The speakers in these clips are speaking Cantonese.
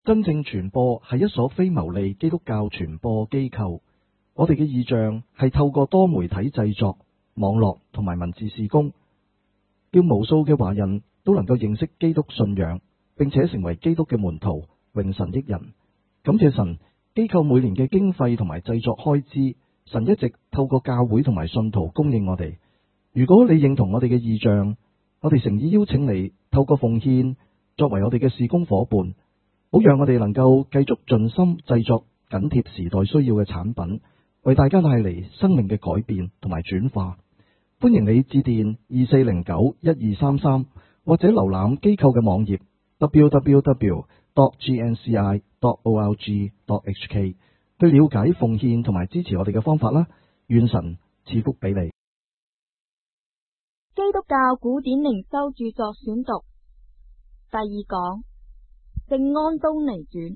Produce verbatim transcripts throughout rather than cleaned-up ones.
真正傳播係一所非牟利基督教傳播機構。我哋嘅異象係透過多媒體製作、網絡同埋文字事工，叫無數嘅華人都能夠認識基督信仰，並且成為基督嘅門徒，榮神益人。感謝神，機構每年嘅經費同埋製作開支，神一直透過教會同埋信徒供應我哋。如果你認同我哋嘅異象，我哋誠意邀請你透過奉獻作為我哋嘅事工夥伴，好讓我哋能夠繼續盡心製作緊貼時代需要嘅產品，為大家帶嚟生命嘅改變同埋轉化。歡迎你致電二四零九一二三三，或者瀏覽機構嘅網頁 double-u double-u double-u dot g n c i dot org dot h k 去了解奉獻同埋支持我哋嘅方法啦。願神賜福俾你。 基督教古典靈修著作選讀第二講，聖安東尼傳。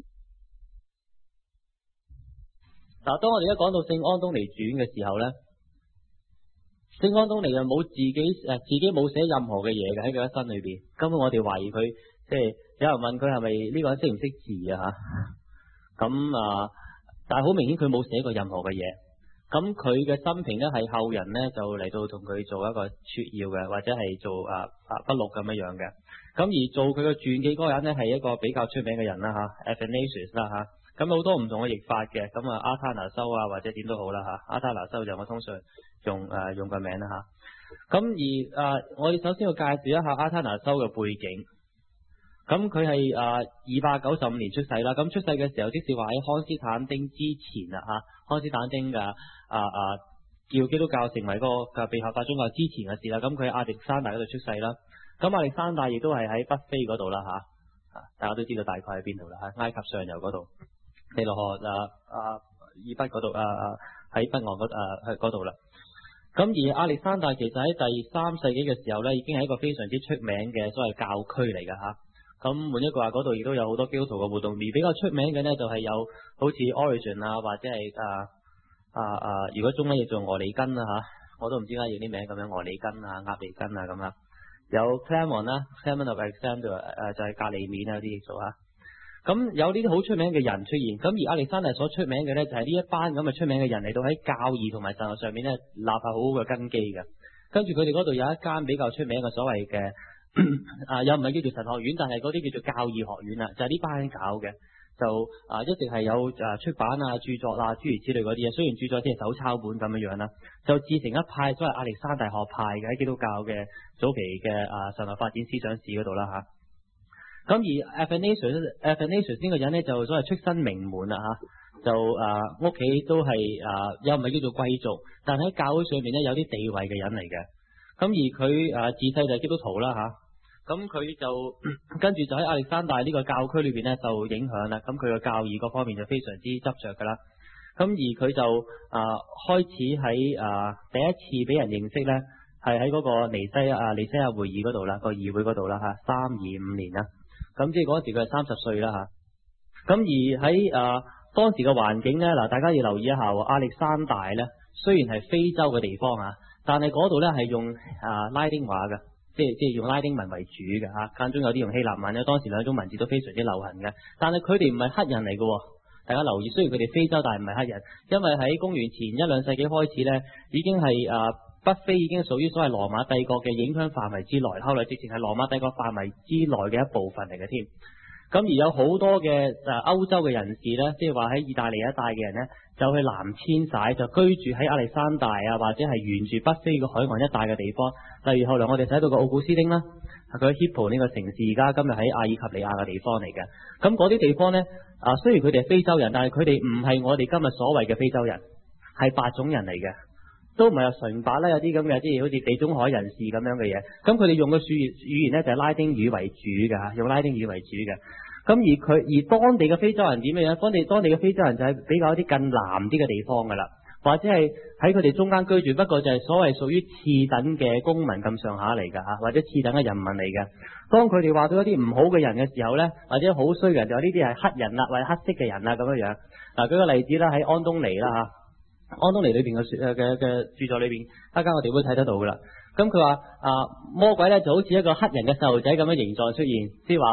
嗱，當我哋一講到聖安東尼傳嘅時候呢，聖安東尼又冇自己誒，自己冇寫任何嘅嘢嘅喺佢一生裏邊。根本我哋懷疑佢，即係有人問佢係咪呢個人識唔識字啊吓？咁啊，但係好明顯佢冇寫過任何嘅嘢。咁佢嘅生平呢，係後人呢就嚟到同佢做一個撮要嘅，或者係做啊啊筆錄咁樣樣嘅。咁而做佢嘅傳記嗰個人呢，係一個比較出名嘅人啦吓 Athanasius 啦吓。咁好多唔同嘅譯法嘅，咁啊阿他拿修啊，或者點都好啦吓。阿他拿修就我通常用誒、呃、用個名啦吓。咁而啊、呃，我哋首先要介紹一下阿他拿修嘅背景。咁佢係啊二百九十五年出世啦。咁出世嘅時候，即是話喺康斯坦丁之前啦吓。康斯坦丁嘅啊啊叫基督教成為嗰個嘅被合法宗教之前嘅事啦。咁佢喺亞歷山大嗰度出世啦。咁亞歷山大亦都係喺北非嗰度啦吓。啊，大家都知道大概喺邊度啦吓，埃及上游嗰度。尼羅河啊啊以北嗰度啊啊喺北岸嗰啊喺嗰度啦。咁而亞歷山大其實喺第三世紀嘅時候咧，已經係一個非常之出名嘅所謂教區嚟噶吓。咁換一句話，嗰度亦都有好多基督徒嘅活動，而比較出名嘅呢，就係有好似 Origin 啊，或者係啊啊啊，如果中文譯做俄里根啊吓，我都唔知點解要啲名咁樣，俄里根啊、鴨利根啊咁啊。有 Clement 啦 ，Clement of Alexandria 誒就係隔離面啊啲譯做啊。咁有呢啲好出名嘅人出現，咁而亞歷山大所出名嘅呢，就係呢一班咁嘅出名嘅人嚟到喺教義同埋神學上面呢，立下好好嘅根基嘅。跟住佢哋嗰度有一間比較出名嘅所謂嘅啊，又唔係叫做神學院，但係嗰啲叫做教義學院啊，就係呢班人搞嘅，就啊一直係有啊出版啊著作啊諸如此類嗰啲嘢。雖然著作只係手抄本咁樣樣啦，就自成一派所謂亞歷山大學派嘅喺基督教嘅早期嘅啊神學發展思想史嗰度啦吓。咁而 Athanasius 呢個人呢，就所謂出身名門啦吓，就啊屋企都係啊又唔係叫做貴族，但係喺教會上面呢，有啲地位嘅人嚟嘅。咁而佢啊自細就係基督徒啦吓，咁佢就跟住就喺亞歷山大呢個教區裏邊呢，受影響啦。咁佢嘅教義各方面就非常之執着噶啦。咁而佢就啊開始喺啊第一次俾人認識呢，係喺嗰個尼西亞尼西亞會議嗰度啦，個議會嗰度啦吓，三二五年啦。咁即係嗰時佢係三十歲啦吓，咁而喺啊、呃、當時嘅環境咧，嗱大家要留意一下喎，亞歷山大咧雖然係非洲嘅地方啊，但係嗰度咧係用啊拉丁話嘅，即係即係用拉丁文為主嘅吓，間中有啲用希臘文咧，當時兩種文字都非常之流行嘅，但係佢哋唔係黑人嚟嘅，大家留意，雖然佢哋非洲，但係唔係黑人，因為喺公元前一兩世紀開始咧，已經係啊。呃北非已經屬於所謂羅馬帝國嘅影響範圍之內，後來直情係羅馬帝國範圍之內嘅一部分嚟嘅添。咁而有好多嘅誒歐洲嘅人士呢，即係話喺意大利一帶嘅人呢，就去南遷徙，就居住喺亞歷山大啊，或者係沿住北非個海岸一帶嘅地方。例如後來我哋睇到個奧古斯丁啦，佢喺 Hippo 呢個城市，而家今日喺阿爾及利亞嘅地方嚟嘅。咁嗰啲地方呢，啊雖然佢哋係非洲人，但係佢哋唔係我哋今日所謂嘅非洲人，係白種人嚟嘅。都唔係有純白啦，有啲咁嘅，即係好似地中海人士咁樣嘅嘢。咁佢哋用嘅語語言呢，就係拉丁語為主嘅，用拉丁語為主嘅。咁而佢而當地嘅非洲人點樣？當地當地嘅非洲人就係比較一啲更南啲嘅地方噶啦，或者係喺佢哋中間居住，不過就係所謂屬於次等嘅公民咁上下嚟噶吓，或者次等嘅人民嚟嘅。當佢哋話到一啲唔好嘅人嘅時候呢，或者好衰嘅人，就話呢啲係黑人啦，或者黑色嘅人啦咁樣樣。嗱，舉個例子啦，喺安東尼啦吓。安東尼裏邊嘅嘅嘅著作裏邊，大家我哋會睇得到噶啦。咁佢話啊，魔鬼咧就好似一個黑人嘅細路仔咁樣形狀出現，即係話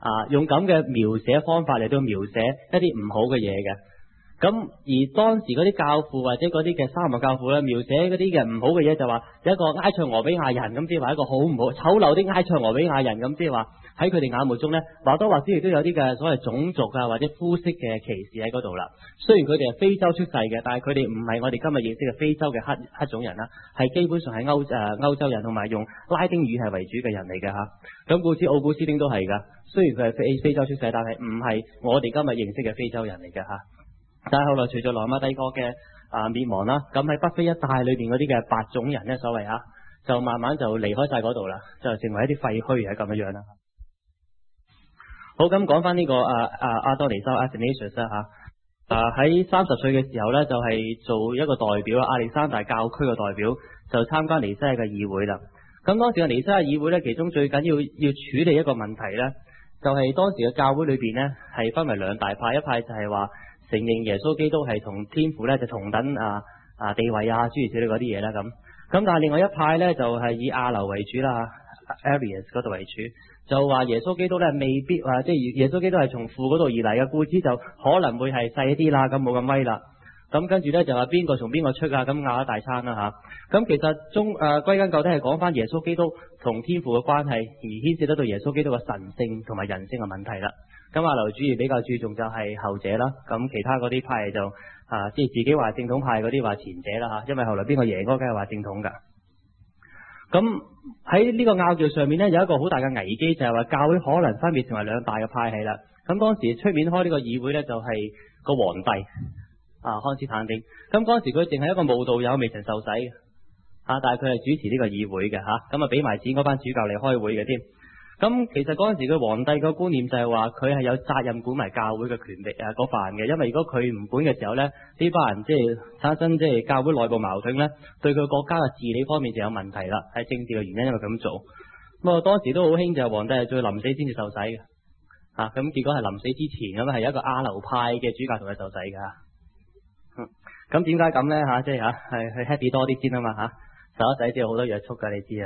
啊用咁嘅描寫方法嚟到描寫一啲唔好嘅嘢嘅。咁而當時嗰啲教父或者嗰啲嘅沙漠教父咧，描寫嗰啲嘅唔好嘅嘢，就話有一個埃塞俄比亞人咁，即係話一個好唔好醜陋的埃塞俄比亞人咁，即係話喺佢哋眼目中咧，或多或少亦都有啲嘅所謂種族啊或者膚色嘅歧視喺嗰度啦。雖然佢哋係非洲出世嘅，但係佢哋唔係我哋今日認識嘅非洲嘅黑黑種人啦，係基本上係歐誒歐洲人同埋用拉丁語系為主嘅人嚟嘅嚇。咁故此奧古斯丁都係㗎，雖然佢係非非洲出世，但係唔係我哋今日認識嘅非洲人嚟嘅嚇。但係後來隨住羅馬帝國嘅啊滅亡啦，咁喺北非一帶裏邊嗰啲嘅白種人咧，所謂啊，就慢慢就離開晒嗰度啦，就成為一啲廢墟係咁樣樣啦。好，咁講翻呢個啊啊阿多尼修 Athanasius 啦嚇，啊喺三十歲嘅時候咧，就係、是、做一個代表啦，亞歷山大教區嘅代表，就參加尼西亞嘅議會啦。咁當時嘅尼西亞議會咧，其中最緊要要處理一個問題咧，就係、是、當時嘅教會裏邊咧係分為兩大派，一派就係話承認耶穌基督係同天父咧就同等啊啊地位啊諸如此類嗰啲嘢啦咁，咁但係另外一派咧就係、是、以亞流為主啦 ，Arius 嗰度為主，就話耶穌基督咧未必啊，即係耶穌基督係從父嗰度而嚟嘅，故此就可能會係細一啲啦，咁冇咁威啦。咁跟住咧就話邊個從邊個出啊，咁拗一大餐啦嚇。咁其實中誒歸根究底係講翻耶穌基督同天父嘅關係，而牽涉得到耶穌基督嘅神性同埋人性嘅問題啦。咁亞流主義比較注重就係後者啦，咁其他嗰啲派就啊，即係自己話正統派嗰啲話前者啦嚇，因為後來邊個贏嗰個梗係話正統㗎。咁喺呢個拗撬上面呢，有一個好大嘅危機，就係話教會可能分別成為兩大嘅派系啦。咁當時出面開呢個議會呢，就係個皇帝啊康斯坦丁。咁嗰時佢淨係一個慕道友，未曾受洗嚇，但係佢係主持呢個議會嘅嚇，咁啊俾埋錢嗰班主教嚟開會嘅添。咁其實嗰陣時佢皇帝個觀念就係話佢係有責任管埋教會嘅權力啊嗰範嘅，因為如果佢唔管嘅時候咧，呢班人即係產生即係教會內部矛盾咧，對佢國家嘅治理方面就有問題啦，係政治嘅原因，因為咁做。咁啊當時都好興就係皇帝係最臨死先至受洗嘅，啊咁結果係臨死之前咁係一個亞流派嘅主教同佢受洗嘅嚇。咁點解咁咧嚇？即係嚇係去 happy 多啲先啊嘛嚇，受咗洗之後好多約束㗎，你知啊。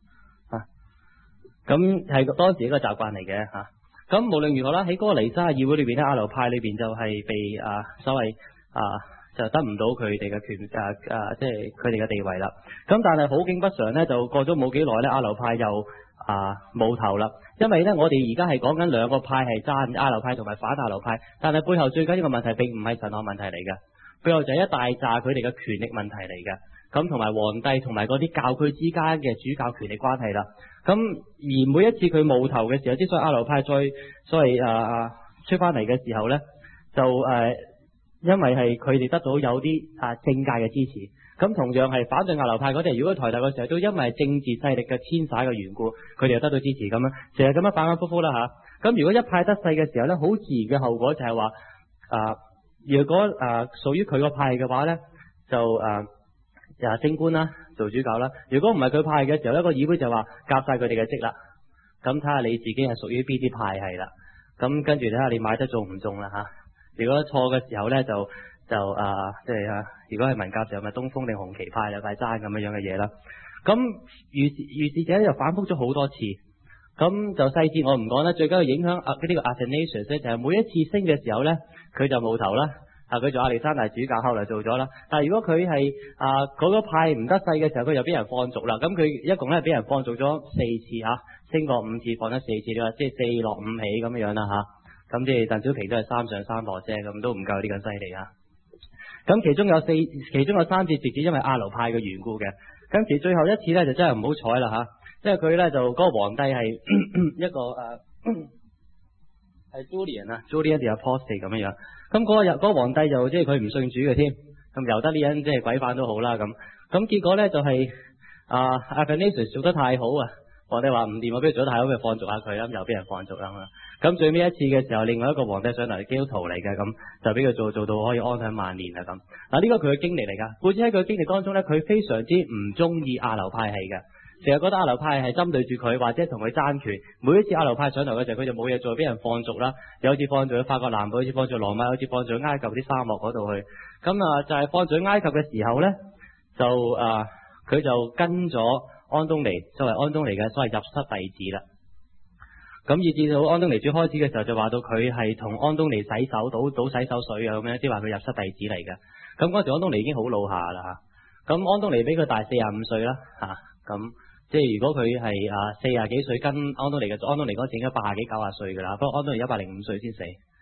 咁係當時一個習慣嚟嘅嚇。咁無論如何啦，喺嗰個尼西亞議會裏邊咧，亞流派裏邊就係被啊所謂啊就得唔到佢哋嘅權啊啊，即係佢哋嘅地位啦。咁但係好景不常咧，就過咗冇幾耐咧，亞流派又啊冇頭啦。因為咧，我哋而家係講緊兩個派係爭亞流派同埋反亞流派，但係背後最緊要嘅問題並唔係神學問題嚟嘅，背後就係一大紮佢哋嘅權力問題嚟嘅。咁同埋皇帝同埋嗰啲教區之間嘅主教權力關係啦。咁而每一次佢冒頭嘅時候，之所以亞流派再所謂啊出翻嚟嘅時候咧，就誒、啊、因為係佢哋得到有啲啊政界嘅支持。咁同樣係反對亞流派嗰啲，如果抬頭嘅時候都因為政治勢力嘅遷徙嘅緣故，佢哋又得到支持咁樣，成日咁樣反反复复啦嚇。咁、啊、如果一派得勢嘅時候咧，好自然嘅後果就係話啊，如果啊屬於佢個派嘅話咧，就啊。就係升官啦，做主教啦。如果唔係佢派嘅時候，一個議會就話夾晒佢哋嘅職啦。咁睇下你自己係屬於邊啲派系啦。咁跟住睇下你買得中唔中啦嚇。如果錯嘅時候咧，就就啊，即係啊，如果係文革時候咪東風定紅旗派兩塊爭咁樣樣嘅嘢啦。咁如是如是者咧，就反覆咗好多次。咁就細節我唔講啦。最緊要影響啊呢個 Athanasius 咧，就係每一次升嘅時候咧，佢就冇頭啦。啊！佢做亞歷山大主教，後來做咗啦。但係如果佢係啊嗰個派唔得勢嘅時候，佢又俾人放逐啦。咁佢一共咧俾人放逐咗四次嚇、啊，升過五次，放咗四次，你話即係四落五起咁樣樣啦嚇。咁即係鄧小平都係三上三落啫，咁都唔夠呢個犀利啊。咁其中有四，其中有三次直接因為亞流派嘅緣故嘅。咁其最後一次咧就真係唔好彩啦嚇，因為佢咧就嗰、那個皇帝係一個誒。啊係 Julian 啊 ，Julian the Apostate 咁樣樣。咁嗰個日嗰個皇帝就即係佢唔信主嘅添，咁由得呢人即係鬼反都好啦咁。咁結果咧就係、是、啊 Athanasius 做得太好啊，皇帝話唔掂，我俾佢做得太好，咪放逐下佢啦，又俾人放逐啦嘛。咁最尾一次嘅時候，另外一個皇帝上嚟係基督徒嚟嘅，咁就俾佢做做到可以安享萬年啦咁。嗱呢個佢嘅經歷嚟㗎，故此喺佢嘅經歷當中咧，佢非常之唔中意亞流派系嘅。成日覺得亞流派係針對住佢，或者同佢爭權。每一次亞流派上台嘅時候，佢就冇嘢做，俾人放逐啦。有次放逐去法國南部，有次放逐羅馬，有次放逐去埃及啲沙漠嗰度去。咁啊，就係、是、放逐去埃及嘅時候咧，就啊，佢就跟咗安東尼作為安東尼嘅所謂入室弟子啦。 咁以至到安東尼主開始嘅時候就話到佢係同安東尼洗手倒倒洗手水啊咁樣，即係話佢入室弟子嚟嘅。咁嗰時安東尼已經好老下啦嚇，咁安東尼比佢大四十五歲啦嚇，咁即係如果佢係啊四十幾歲跟安東尼嘅，安東尼嗰時應該八十幾九十歲㗎啦，不過安東尼一百零五歲先死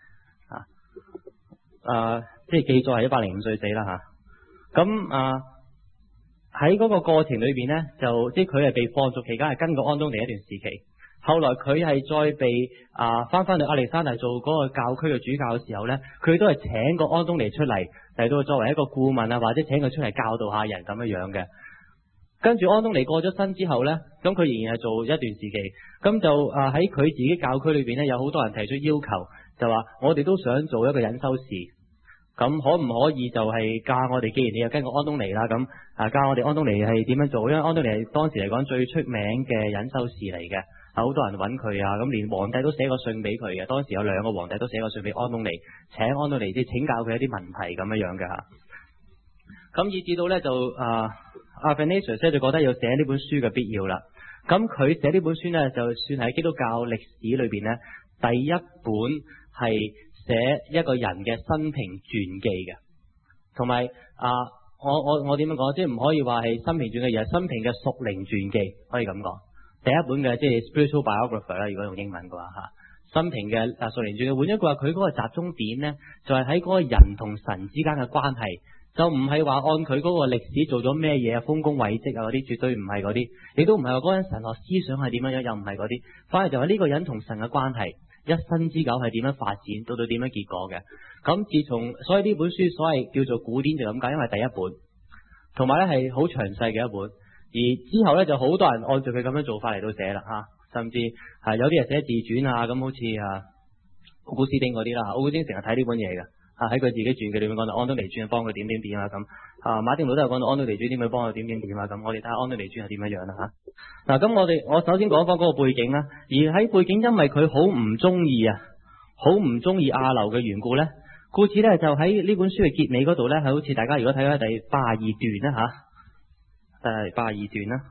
嚇，啊即係記載係一百零五歲死啦嚇，咁啊喺嗰個過程裏邊呢，就即係佢係被放逐期間係跟過安東尼一段時期。後來佢係再被啊翻翻去亞歷山大做嗰個教區嘅主教嘅時候呢，佢都係請個安東尼出嚟嚟到作為一個顧問啊，或者請佢出嚟教導下人咁樣樣嘅。跟住安東尼過咗身之後呢，咁佢仍然係做一段時期，咁就啊喺佢自己教區裏邊呢，有好多人提出要求，就話我哋都想做一個隱修士，咁可唔可以就係教我哋？既然你又跟過安東尼啦，咁啊教我哋安東尼係點樣做？因為安東尼係當時嚟講最出名嘅隱修士嚟嘅。好多人揾佢啊，咁連皇帝都寫過信俾佢嘅。當時有兩個皇帝都寫過信俾安東尼，請安東尼即係請教佢一啲問題咁樣樣嘅嚇。咁以至到呢，就啊，Athanasius就覺得要寫呢本書嘅必要啦。咁佢寫呢本書呢，就算係基督教歷史裏邊呢，第一本係寫一個人嘅生平傳記嘅，同埋啊，我我我點樣講？即係唔可以話係生平傳記，而係生平嘅屬靈傳記，可以咁講。第一本嘅即係 spiritual biography 啦，如果用英文嘅話嚇，生平嘅啊屬靈傳記。換一句話，佢嗰個集中點呢，就係喺嗰個人同神之間嘅關係，就唔係話按佢嗰個歷史做咗咩嘢啊，豐功偉績啊嗰啲，絕對唔係嗰啲，亦都唔係話嗰個人神學思想係點樣樣，又唔係嗰啲，反而就係呢個人同神嘅關係，一生之久係點樣發展，到到點樣結果嘅。咁自從所以呢本書所謂叫做古典就咁解，因為第一本，同埋咧係好詳細嘅一本。而之後咧就好多人按照佢咁樣做法嚟到寫啦嚇，甚至係有啲人寫自傳啊，咁好似啊奧古斯丁嗰啲啦，奧古斯丁成日睇呢本嘢嘅，啊喺佢自己傳記裏面講到安東尼傳幫佢點點點啊咁，啊馬丁路都有講到安東尼傳點樣幫佢點點點啊咁，我哋睇下安東尼傳係點樣樣啦嚇。嗱咁我哋我首先講翻嗰個背景啦，而喺背景因為佢好唔中意啊，好唔中意亞流嘅緣故咧，故此咧就喺呢本書嘅結尾嗰度咧，係好似大家如果睇翻第八十二段啦嚇。誒，八十二段啦，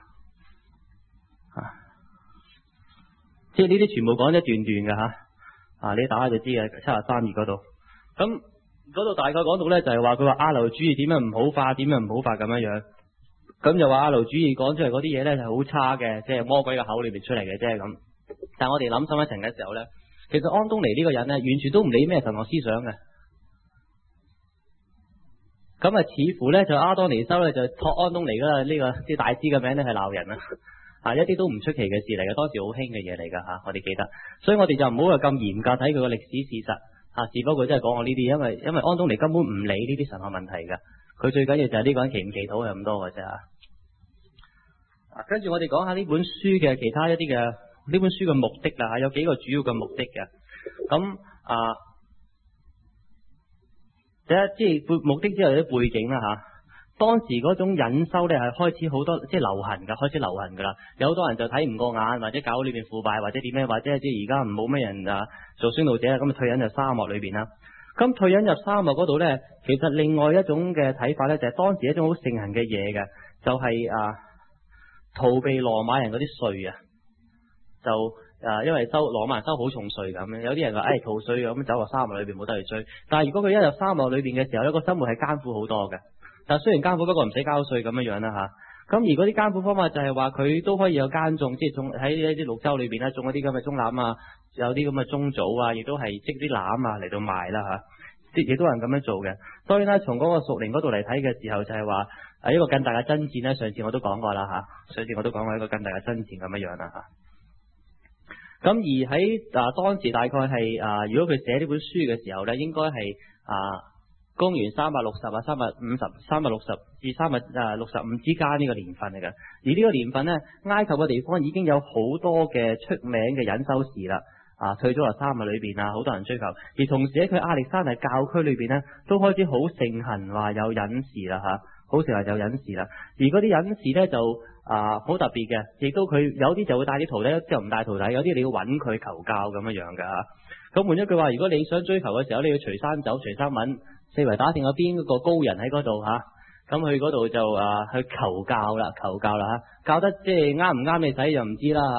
啊，即係呢啲全部講一段段嘅吓，啊，你打下就知嘅，七十三頁嗰度，咁嗰度大概講到咧，就係話佢話亞流主義點樣唔好化，點樣唔好化咁樣樣，咁就話亞流主義講出嚟嗰啲嘢咧係好差嘅，即係魔鬼嘅口裏邊出嚟嘅啫咁。但係我哋諗深一層嘅時候咧，其實安東尼呢個人咧，完全都唔理咩神學思想嘅。咁啊，似乎咧就阿多尼修咧就託安東尼啦，呢個啲大師嘅名咧係鬧人啊，啊一啲都唔出奇嘅事嚟嘅，當時好興嘅嘢嚟噶吓，我哋記得，所以我哋就唔好話咁嚴格睇佢個歷史事實啊，只不過真係講我呢啲，因為因為安東尼根本唔理呢啲神學問題噶，佢最緊要就係呢個人祈唔祈禱係咁多嘅啫啊。跟住我哋講下呢本書嘅其他一啲嘅呢本書嘅目的啦，有幾個主要嘅目的嘅，咁啊。第一，即係目的之後啲背景啦吓，當時嗰種隱修咧係開始好多即係流行噶，開始流行噶啦，有好多人就睇唔過眼，或者教會裏邊腐敗，或者點樣，或者即係而家唔冇咩人啊做宣道者，咁啊退隱入沙漠裏邊啦。咁退隱入沙漠嗰度咧，其實另外一種嘅睇法咧，就係當時一種好盛行嘅嘢嘅，就係、是、啊逃避羅馬人嗰啲稅啊，就。啊，因為收羅馬人收好重稅咁樣，有啲人話誒逃稅咁走落沙漠裏邊冇得去追。但係如果佢一入沙漠裏邊嘅時候，一個生活係艱苦好多嘅。但係雖然艱苦，不過唔使交稅咁樣樣啦吓。咁而嗰啲艱苦方法就係話佢都可以有耕種，即係種喺一啲綠洲裏邊咧種一啲咁嘅棕欖啊，有啲咁嘅棕棗啊，亦都係積啲欖啊嚟到賣啦吓。亦都有人咁樣做嘅。當然啦，從嗰個屬靈嗰度嚟睇嘅時候，就係話誒一個更大嘅爭戰咧。上次我都講過啦吓，上次我都講過一個更大嘅爭戰咁樣樣啦吓。咁而喺啊當時大概係啊，如果佢寫呢本書嘅時候咧，應該係啊公元三百六十啊、三百五十、三百六十至三百啊六十五之間呢個年份嚟嘅。而呢個年份咧，埃及嘅地方已經有好多嘅出名嘅隱修士啦，啊退咗落沙漠裏邊啊，好多人追求。而同時喺佢亞歷山大教區裏邊咧，都開始好盛行話有隱士啦吓，好盛行有隱士啦。而嗰啲隱士咧就啊，好特別嘅，亦都佢有啲就會帶啲徒弟，有啲就唔帶徒弟，有啲你要揾佢求教咁樣樣噶吓。咁換一句話，如果你想追求嘅時候，你要隨山走，隨山揾，四圍打聽有邊個高人喺嗰度吓，咁去嗰度就啊去求教啦，求教啦吓，教得即係啱唔啱你使就唔知啦吓。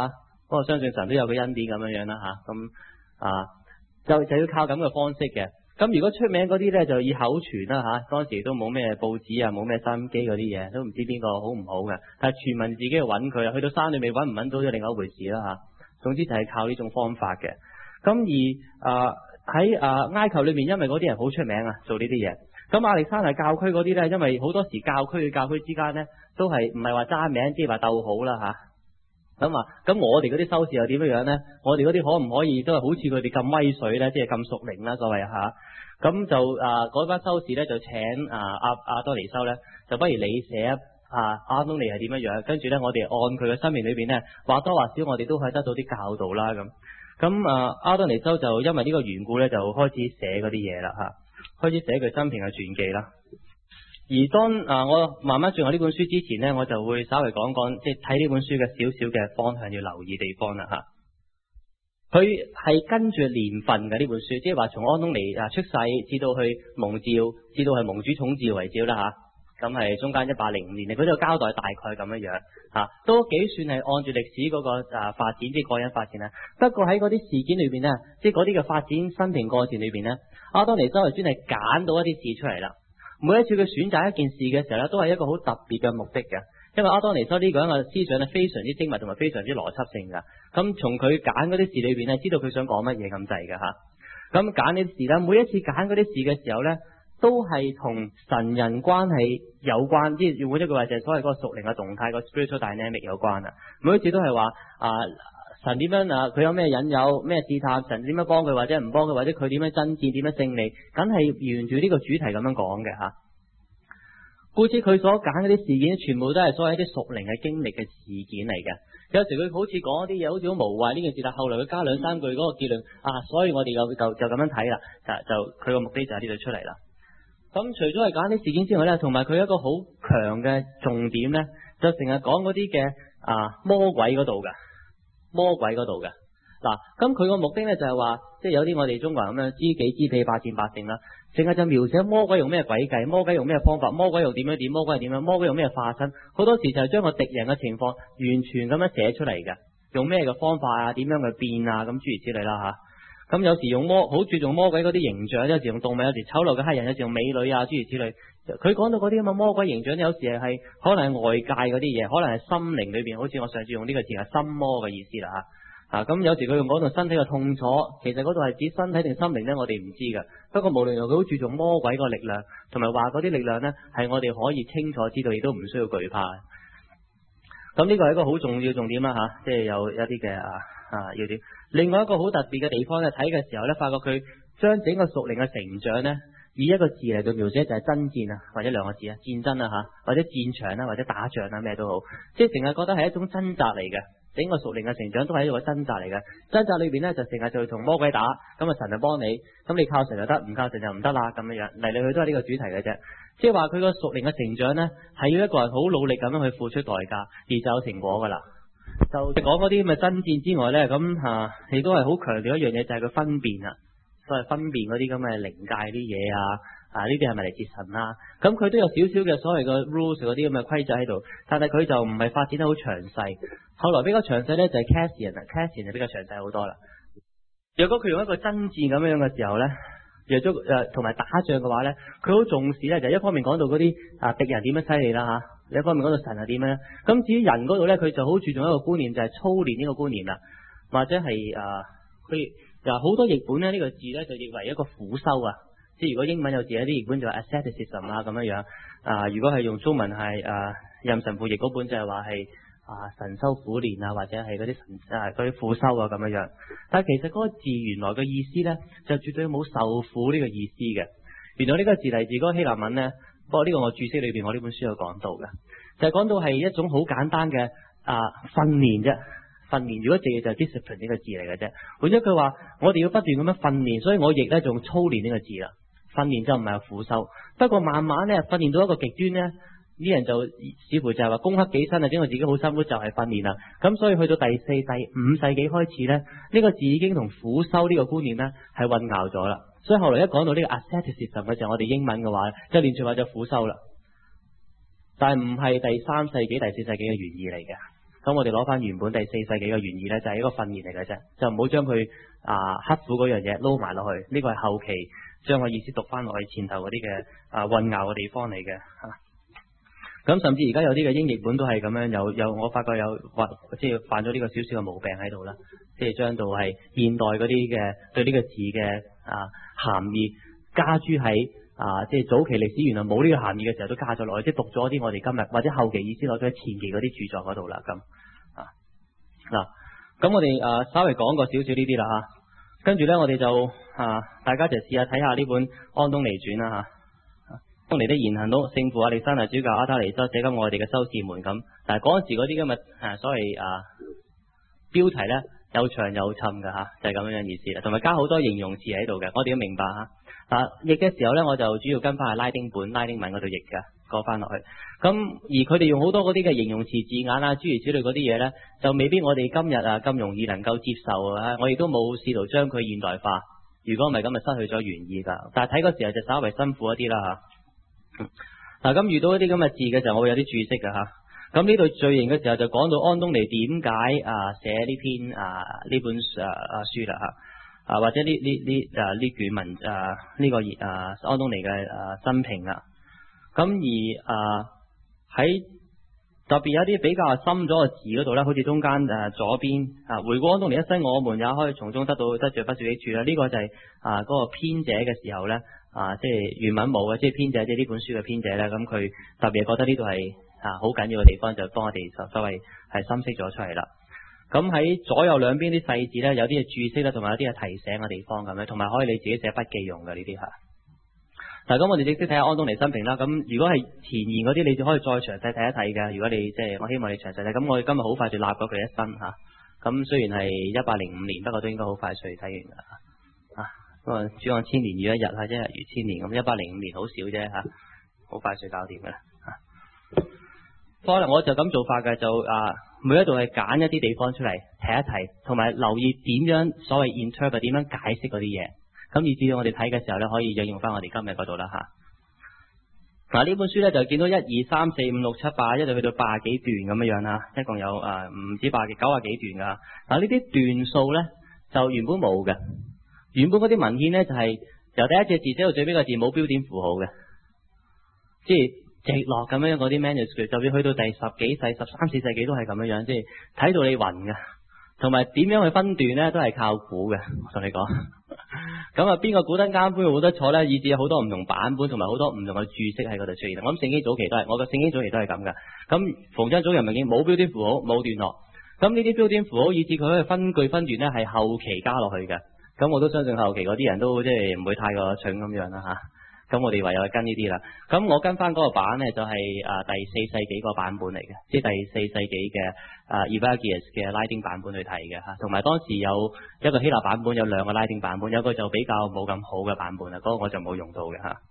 不過我相信神都有個恩典咁樣樣啦吓，咁啊就就要靠咁嘅方式嘅。咁如果出名嗰啲咧，就以口傳啦吓，當時都冇咩報紙啊，冇咩收音機嗰啲嘢，都唔知邊個好唔好嘅。但係全民自己去揾佢啊，去到山裏面揾唔揾到就另外一回事啦吓。總之就係靠呢種方法嘅。咁而啊喺啊埃及裏面，因為嗰啲人好出名啊，做呢啲嘢。咁亞歷山大教區嗰啲咧，因為好多時教區與教區之間咧，都係唔係話揸名，即係話鬥好啦吓。咁啊，咁我哋嗰啲修士又點樣樣咧？我哋嗰啲可唔可以都係好似佢哋咁威水咧？即係咁屬靈啦，所謂吓。咁就啊嗰班修士咧就請啊阿阿多尼修咧，就不如你寫啊阿東尼係點樣樣，跟住咧我哋按佢嘅生命裏邊咧，或多或少我哋都可以得到啲教導啦咁。咁啊阿多尼修就因為呢個緣故咧，就開始寫嗰啲嘢啦吓，開始寫佢生平嘅傳記啦。而當啊我慢慢進入呢本書之前咧，我就會稍微講講即係睇呢本書嘅少少嘅方向要留意地方啦吓。佢係跟住年份嘅呢本書，即係話從安東尼啊出世至到去蒙召，至到係蒙主統召為召啦吓，咁係中間一百零五年，佢都有交代大概咁樣樣吓，都幾算係按住歷史嗰個啊發展，即係個人發展啦。不過喺嗰啲事件裏邊呢，即係嗰啲嘅發展生平過程裏邊呢，阿多尼修係專係揀到一啲事出嚟啦。每一次佢選擇一件事嘅時候咧，都係一個好特別嘅目的嘅。因為阿多尼修呢個人嘅思想咧非常之精密同埋非常之邏輯性噶，咁從佢揀嗰啲事裏邊咧，知道佢想講乜嘢咁滯嘅吓。咁揀呢啲事咧，每一次揀嗰啲事嘅時候咧，都係同神人關係有關，即係用一句話就係所謂嗰個屬靈嘅動態，個 spiritual dynamic 有關啊。每一次都係話啊神點樣啊，佢有咩引誘咩試探，神點樣幫佢或者唔幫佢，或者佢點樣爭戰點樣勝利，梗係沿住呢個主題咁樣講嘅吓。故此佢所揀嗰啲事件，全部都係所謂一啲屬靈嘅經歷嘅事件嚟嘅。有時佢好似講一啲嘢，好似好無謂呢件事，但後來佢加兩三句嗰個結論啊，所以我哋就就就咁樣睇啦，就就佢個目的就喺呢度出嚟啦。咁除咗係揀啲事件之外咧，同埋佢一個好強嘅重點咧，就成日講嗰啲嘅啊魔鬼嗰度嘅魔鬼嗰度嘅嗱。咁佢個目的咧就係話，即係有啲我哋中國人咁樣知己知彼，百戰百勝啦。淨係就描寫魔鬼用咩詭計，魔鬼用咩方法，魔鬼又點樣點，魔鬼係點樣，魔鬼用咩化身，好多時就係將個敵人嘅情況完全咁樣寫出嚟嘅，用咩嘅方法啊，點樣去變啊，咁諸如此類啦吓。咁有時用魔好注重魔鬼嗰啲形象，有時用動物，有時醜陋嘅黑人，有時用美女啊，諸如此類。佢講到嗰啲咁嘅魔鬼形象，有時係可能係外界嗰啲嘢，可能係心靈裏邊，好似我上次用呢個字係心魔嘅意思啦吓。啊，咁有時佢用嗰度身體嘅痛楚，其實嗰度係指身體定心靈呢，我哋唔知㗎。不過無論如何，佢好注重魔鬼個力量，同埋話嗰啲力量呢，係我哋可以清楚知道，亦都唔需要懼怕。咁呢個係一個好重要重點啦吓，即係有一啲嘅啊啊要點。另外一個好特別嘅地方呢，睇嘅時候呢，發覺佢將整個屬靈嘅成長呢，以一個字嚟到描寫，就係爭戰啊，或者兩個字啊，戰爭啊吓，或者戰場啊，或者打仗啊，咩都好，即係成日覺得係一種掙扎嚟嘅。整個屬靈嘅成長都係一個掙扎嚟嘅，掙扎裏邊呢，就成日就同魔鬼打，咁啊神就幫你，咁你靠神就得，唔靠神就唔得啦，咁樣樣嚟嚟去都係呢個主題嘅啫。即係話佢個屬靈嘅成長呢，係要一個人好努力咁樣去付出代價而就有成果噶啦。就講嗰啲咁嘅爭戰之外呢，咁啊亦都係好強調一樣嘢，就係佢分辨啊，所謂分辨嗰啲咁嘅靈界啲嘢啊。啊！呢啲係咪嚟自神啊？咁佢都有少少嘅所謂嘅 rules 嗰啲咁嘅規則喺度，但係佢就唔係發展得好詳細。後來比較詳細咧就係 Cassian 啊 ，Cassian 就比較詳細好多啦。若果佢用一個爭戰咁樣嘅時候咧，若咗誒同埋打仗嘅話咧，佢好重視咧，就一方面講到嗰啲啊敵人點樣犀利啦嚇，另一方面講到神係點樣。咁至於人嗰度咧，佢就好注重一個觀念，就係、是、操練呢個觀念啦，或者係啊佢又好多譯本咧呢、這個字咧就譯為一個苦修啊。即係如果英文有字，有啲譯本就係 asceticism 啊咁樣樣啊。如果係用中文係啊任神父譯嗰本就係話係啊神修苦練啊，或者係嗰啲神啊嗰啲苦修啊咁樣樣。但係其實嗰個字原來嘅意思咧，就絕對冇受苦呢個意思嘅。原來呢個字嚟自嗰個希臘文咧，不過呢個我注釋裏邊我呢本書有講到嘅，就係、是、講到係一種好簡單嘅啊訓練啫。訓練如果直譯就係 discipline 呢個字嚟嘅啫。換咗句話，我哋要不斷咁樣訓練，所以我譯咧就用操練呢個字啦。訓練就唔係苦修，不過慢慢咧訓練到一個極端咧，啲人就似乎就係話攻克己身啊，整到自己好辛苦就係訓練啦。咁所以去到第四、第五世紀開始咧，呢、這個字已經同苦修呢個觀念咧係混淆咗啦。所以後來一講到呢個 asceticism 嘅時候，我哋英文嘅話即係連住話就苦修啦，但係唔係第三世紀、第四世紀嘅原意嚟嘅。 咁我哋攞翻原本第四世紀嘅原意呢，就係一個訓練嚟嘅啫，就唔好將佢啊刻苦嗰樣嘢撈埋落去。呢個係後期將個意思讀翻落去前頭嗰啲嘅啊混淆嘅地方嚟嘅嚇。咁甚至而家有啲嘅英譯本都係咁樣，有有我發覺有或即係犯咗呢個少少嘅毛病喺度啦，即係將到係現代嗰啲嘅對呢個字嘅啊含義加諸喺啊即係早期歷史原來冇呢個含義嘅時候都加咗落去，即係讀咗啲我哋今日或者後期意思攞咗喺前期嗰啲著作嗰度啦咁啊嗱，咁我哋啊稍微講過少少呢啲啦嚇，跟住咧我哋就啊大家就試下睇下呢本安東尼傳啦嚇。安東尼的言行都聖父亞歷山大主教阿塔尼修寫給我哋嘅修士們咁，但係嗰陣時嗰啲今日誒所謂啊標題咧有長有襯㗎嚇，就係、是、咁樣嘅意思啦，同埋加好多形容詞喺度嘅，我哋都明白嚇。啊譯嘅時候咧，我就主要跟翻係拉丁本、拉丁文嗰度譯嘅，過翻落去。咁而佢哋用好多嗰啲嘅形容詞字眼啊，諸如此類嗰啲嘢咧，就未必我哋今日啊咁容易能夠接受啊。我亦都冇試圖將佢現代化，如果唔係咁就失去咗原意㗎。但係睇嗰時候就稍微辛苦一啲啦嚇。嗱咁遇到一啲咁嘅字嘅時候，我會有啲注釋嘅吓。咁呢度序言嘅時候就講到安東尼點解啊寫呢篇啊呢本啊啊書啦吓，啊或者呢呢呢啊呢卷文啊呢個啊安東尼嘅啊生平啦。咁而啊喺特別有啲比較深咗嘅字嗰度咧，好似中間誒左邊啊回顧安東尼一生，我們也可以從中得到得着不少益處啦。呢個就係啊嗰個編者嘅時候咧。啊，即係原文冇嘅，即係編者，即係呢本書嘅編者咧，咁佢特別覺得呢度係啊好緊要嘅地方，就幫我哋所所謂係深析咗出嚟啦。咁喺左右兩邊啲細字咧，有啲係注釋啦，同埋有啲係提醒嘅地方咁樣，同埋可以你自己寫筆記用嘅呢啲嚇。嗱，咁我哋直接睇下安東尼生平啦。咁如果係前言嗰啲，你就可以再詳細睇一睇嘅。如果你即係我希望你詳細睇，咁我哋今日好快就立咗佢一生嚇。咁雖然係一百零五年，不過都應該好快脆睇完㗎啊。咁啊，主講千年如一日啊，一日如千年，咁一百零五年好少啫吓，好快脆搞掂噶啦吓。可能我就咁做法嘅，就啊每一度係揀一啲地方出嚟睇一睇，同埋留意點樣所謂 interpret 點樣解釋嗰啲嘢，咁以至到我哋睇嘅時候咧，可以引用翻我哋今日嗰度啦吓。嗱呢本書咧就見到一二三四五六七八，一直去到八十幾段咁樣樣啦，一共有啊唔止八幾九十幾段噶。嗱呢啲段數咧就原本冇嘅。原本嗰啲文獻呢，就係由第一隻字寫到最尾個字冇標點符號嘅，即係直落咁樣嗰啲 manuscript，就算去到第十幾世、十三四世紀都係咁樣樣，即係睇到你暈嘅，同埋點樣去分段呢，都係靠估嘅。我同你講，咁啊邊個估得啱，邊個估得錯呢？以至有好多唔同版本，同埋好多唔同嘅注釋喺嗰度出現。我諗聖經早期都係，我嘅聖經早期都係咁噶。咁逢親早人文件冇標點符號，冇段落，咁呢啲標點符號以至佢可以分句分段呢，係後期加落去嘅。咁我都相信後期嗰啲人都即係唔會太過蠢咁樣啦吓，咁我哋唯有去跟呢啲啦。咁我跟翻嗰個版呢，就係啊第四世紀個版本嚟嘅，即係第四世紀嘅啊 Evagrius 嘅拉丁版本去睇嘅吓，同埋當時有一個希臘版本，有兩個拉丁版本，有一個就比較冇咁好嘅版本啦，嗰個我就冇用到嘅吓。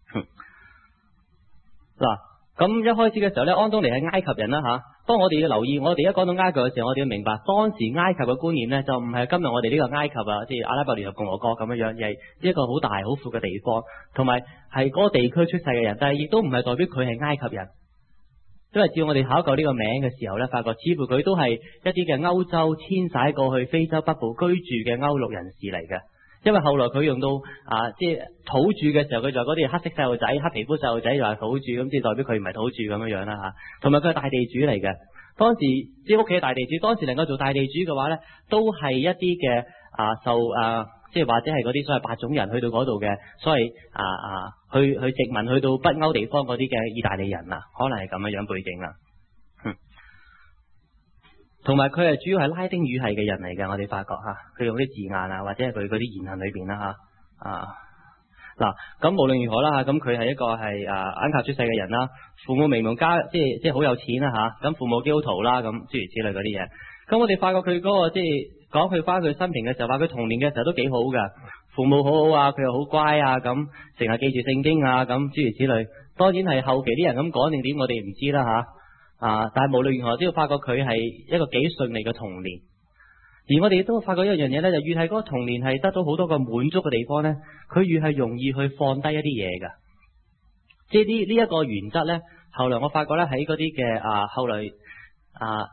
嗱。咁一開始嘅時候咧，安東尼係埃及人啦吓。當我哋要留意，我哋一講到埃及嘅時候，我哋要明白當時埃及嘅觀念咧，就唔係今日我哋呢個埃及啊，即係阿拉伯聯合共和國咁樣樣，而係一個好大好闊嘅地方，同埋係嗰個地區出世嘅人，但係亦都唔係代表佢係埃及人。因為照我哋考究呢個名嘅時候咧，發覺似乎佢都係一啲嘅歐洲遷徙過去非洲北部居住嘅歐陸人士嚟嘅。因為後來佢用到啊，即係土著嘅時候，佢就嗰啲黑色細路仔、黑皮膚細路仔就係土著，咁即係代表佢唔係土著咁樣樣啦吓。同埋佢係大地主嚟嘅，當時即係屋企嘅大地主，當時能夠做大地主嘅話咧，都係一啲嘅啊受啊，即係或者係嗰啲所謂白種人去到嗰度嘅，所謂啊啊去去殖民去到北歐地方嗰啲嘅意大利人啊，可能係咁樣樣背景啦。嗯同埋佢係主要係拉丁語系嘅人嚟嘅，我哋發覺吓，佢用啲字眼啊，或者係佢嗰啲言行裏邊啦吓啊嗱，咁無論如何啦吓，咁佢係一個係啊埃及出世嘅人啦，父母名門家，即係即係好有錢啦吓，咁父母基督徒啦，咁諸如此類嗰啲嘢。咁我哋發覺佢嗰個即係講佢翻佢生平嘅時候，話佢童年嘅時候都幾好噶，父母好好啊，佢又好乖啊，咁成日記住聖經啊，咁諸如此類。當然係後期啲人咁講定點，我哋唔知啦吓。啊！但係無論如何都要發覺佢係一個幾順利嘅童年，而我哋亦都發覺一樣嘢咧，就越係嗰個童年係得到好多個滿足嘅地方咧，佢越係容易去放低一啲嘢噶。即係呢呢一個原則咧，後來我發覺咧喺嗰啲嘅啊後來啊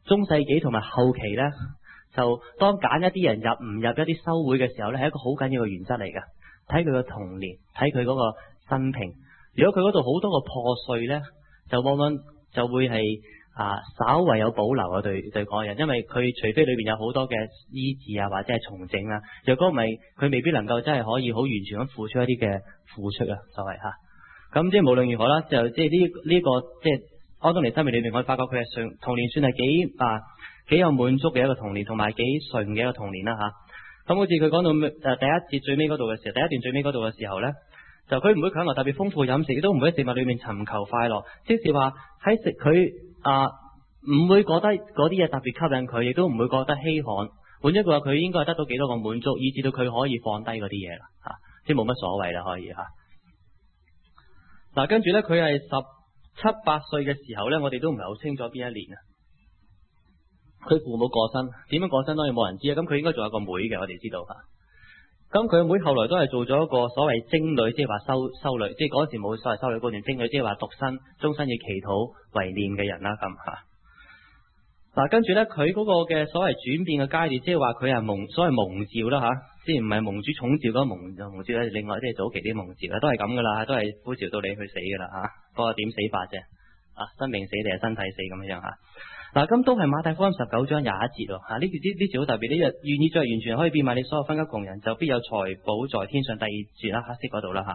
中世紀同埋後期呢，就當揀一啲人入唔入一啲修會嘅時候呢，係一個好緊要嘅原則嚟㗎。睇佢嘅童年，睇佢嗰個生平。如果佢嗰度好多個破碎呢，就往往就會係啊稍為有保留啊對對嗰個人，因為佢除非裏邊有好多嘅醫治啊或者係重整啊，若果唔係佢未必能夠真係可以好完全咁付出一啲嘅付出啊，就係吓。咁即係無論如何啦，就即係呢呢個即係安東尼生命裏面，我發覺佢係上童年算係幾啊幾有滿足嘅一個童年，同埋幾順嘅一個童年啦吓。咁好似佢講到誒第一節最尾嗰度嘅時候，第一段最尾嗰度嘅時候咧，就佢唔會強求特別豐富飲食，亦都唔會喺食物裏面尋求快樂，即是話喺食佢啊唔會覺得嗰啲嘢特別吸引佢，亦都唔會覺得稀罕。換一句話，佢應該係得到幾多個滿足，以至到佢可以放低嗰啲嘢啦吓，即係冇乜所謂啦可以吓。嗱、啊，跟住咧佢係十七八歲嘅時候咧，我哋都唔係好清楚邊一年啊。佢父母過身，點樣過身當然冇人知啊。咁佢應該仲有個妹嘅，我哋知道吓。咁佢個妹後來都係做咗一個所謂貞女，即係話修修女，即係嗰時冇所謂修女嗰段貞女，即係話獨身終身以祈禱為念嘅人啦咁吓。嗱，跟住咧佢嗰個嘅所謂轉變嘅階段，即係話佢係蒙所謂蒙召啦吓，即係唔係蒙主寵召嗰個蒙蒙召咧，另外即係早期啲蒙召啦，都係咁噶啦，都係呼召到你去死噶啦吓。不過點死法啫？啊，生命死定係身體死咁樣吓。嗱，咁都係馬太福音十九章廿一節咯，吓呢節呢節好特別，呢日願意再完全可以變賣你所有分給窮人，就必有財寶在天上。第二節啦，黑色嗰度啦吓。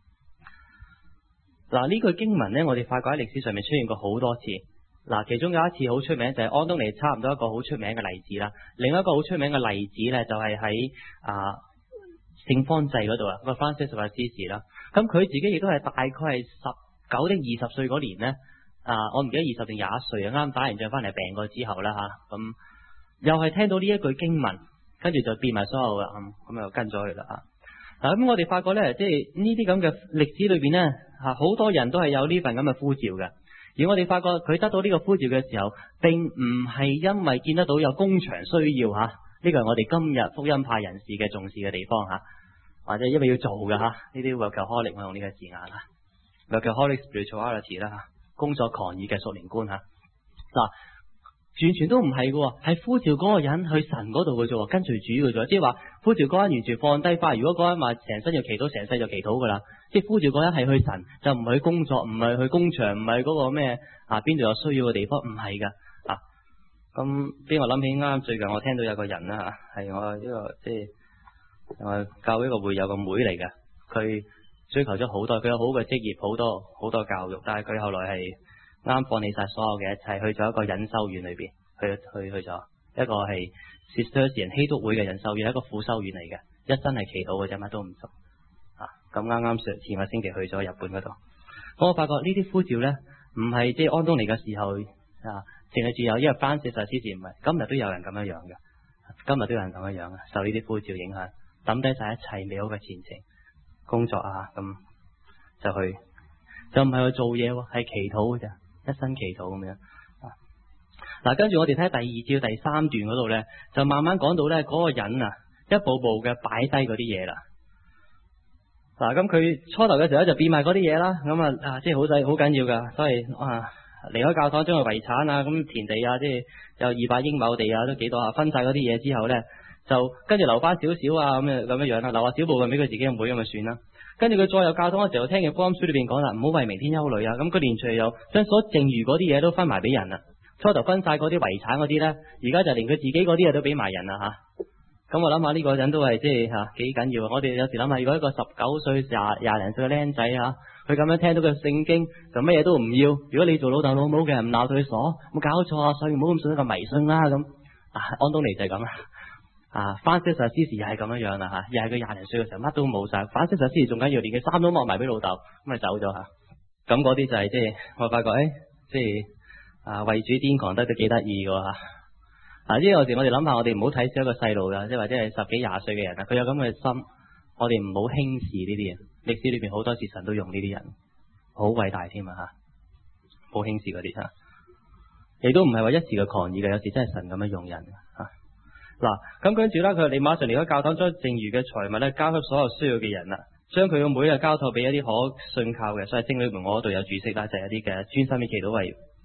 嗱，呢句經文呢，我哋發覺喺歷史上面出現過好多次。嗱，其中有一次好出名就係安東尼，差唔多一個好出名嘅例子啦。另一個好出名嘅例子呢，就係喺啊聖方濟嗰度啊，個 Francis of Assisi 啦。咁佢自己亦都係大概係十九定二十歲嗰年呢。啊！我唔記得二十定廿一歲啊，啱打完仗翻嚟病過之後啦吓，咁、啊、又係聽到呢一句經文，跟住就變埋所有啦，咁咁又跟咗去啦吓。嗱、啊，咁我哋發覺咧，即係呢啲咁嘅歷史裏邊咧，吓、啊、好多人都係有呢份咁嘅呼召嘅。而我哋發覺佢得到呢個呼召嘅時候，並唔係因為見得到有工場需要吓，呢個係我哋今日福音派人士嘅重視嘅地方吓、啊，或者因為要做嘅吓，呢啲 workaholic 我用呢個字眼吓 workaholic spirituality 啦吓。工作狂熱嘅屬靈觀吓，嗱、啊，完全都唔係嘅，係呼召嗰個人去神嗰度嘅啫，跟隨主嘅啫，即係話呼召嗰個人完全放低翻。如果嗰個人話成身就祈禱，成世就祈禱噶啦，即係呼召嗰個人係去神，就唔係去工作，唔係去工場，唔係嗰個咩啊邊度有需要嘅地方，唔係噶啊。咁邊我諗起啱啱最近我聽到有個人啦吓，係我呢個即係我教會一個會友個妹嚟嘅，佢追求咗好多，佢有好嘅職業，好多好多教育，但係佢後來係啱放棄晒所有嘅一切，去咗一個隱修院裏邊，去去去咗一個係 Cistercian 希督會嘅隱修院，一個副修院嚟嘅，一生係祈禱嘅啫，乜都唔做啊！咁啱啱上前個星期去咗日本嗰度，我發覺呢啲呼召咧，唔係即係安東尼嘅時候啊，淨係只有因為翻寫晒之前唔係，今日都有人咁樣樣嘅，今日都有人咁樣樣嘅，受呢啲呼召影響，抌低晒一切美好嘅前程。工作啊，咁就去，就唔係去做嘢，係祈禱嘅啫，一生祈禱咁樣。嗱、啊，跟住我哋睇第二至第三段嗰度咧，就慢慢講到咧嗰個人啊，一步步嘅擺低嗰啲嘢啦。嗱，咁佢初頭嘅時候就變賣嗰啲嘢啦，咁啊啊，即係好細好緊要噶，所以啊離開教堂將佢遺產啊，咁田地啊，即係有二百英畝地啊，都幾多啊，分晒嗰啲嘢之後咧。就跟住留翻少少啊，咁樣咁樣樣啦，留下小部分俾佢自己嘅妹咁就算啦。跟住佢再有教堂嘅時候，聽嘅福音書裏邊講啦，唔好為明天憂慮啊。咁佢連隨又將所剩餘嗰啲嘢都分埋俾人啦。初頭分晒嗰啲遺產嗰啲咧，而家就連佢自己嗰啲嘢都俾埋人啦吓。咁我諗下呢個人都係即係吓幾緊要啊。我哋有時諗下，如果一個十九歲廿廿零歲嘅僆仔啊，佢咁樣聽到個聖經就乜嘢都唔要。如果你做老豆老母嘅，唔鬧佢傻，冇搞錯啊，所以唔好咁信一個迷信啦咁。啊，安東尼就係咁啦。啊，翻息實施時又係咁樣樣啦吓，又係佢廿零歲嘅時候乜都冇晒，翻息實施時仲緊要連佢衫都剝埋俾老豆，咁咪走咗吓。咁嗰啲就係即係我發覺誒，即係啊為主癲狂得都幾得意嘅吓。啊，呢個時我哋諗下，我哋唔好睇少一個細路噶，即係或者係十幾廿歲嘅人啊，佢有咁嘅心，我哋唔好輕視呢啲人。歷史裏邊好多時神都用呢啲人，好偉大添啊吓，好輕視嗰啲吓。亦都唔係話一時嘅狂熱嘅，有時真係神咁樣用人吓。嗱，咁跟住啦，佢你馬上離開教堂，將剩餘嘅財物咧交給所有需要嘅人啦，將佢嘅每日交託俾一啲可信靠嘅，所以聖經裏面我嗰度有注釋啦，就係、是、一啲嘅專心嘅祈禱為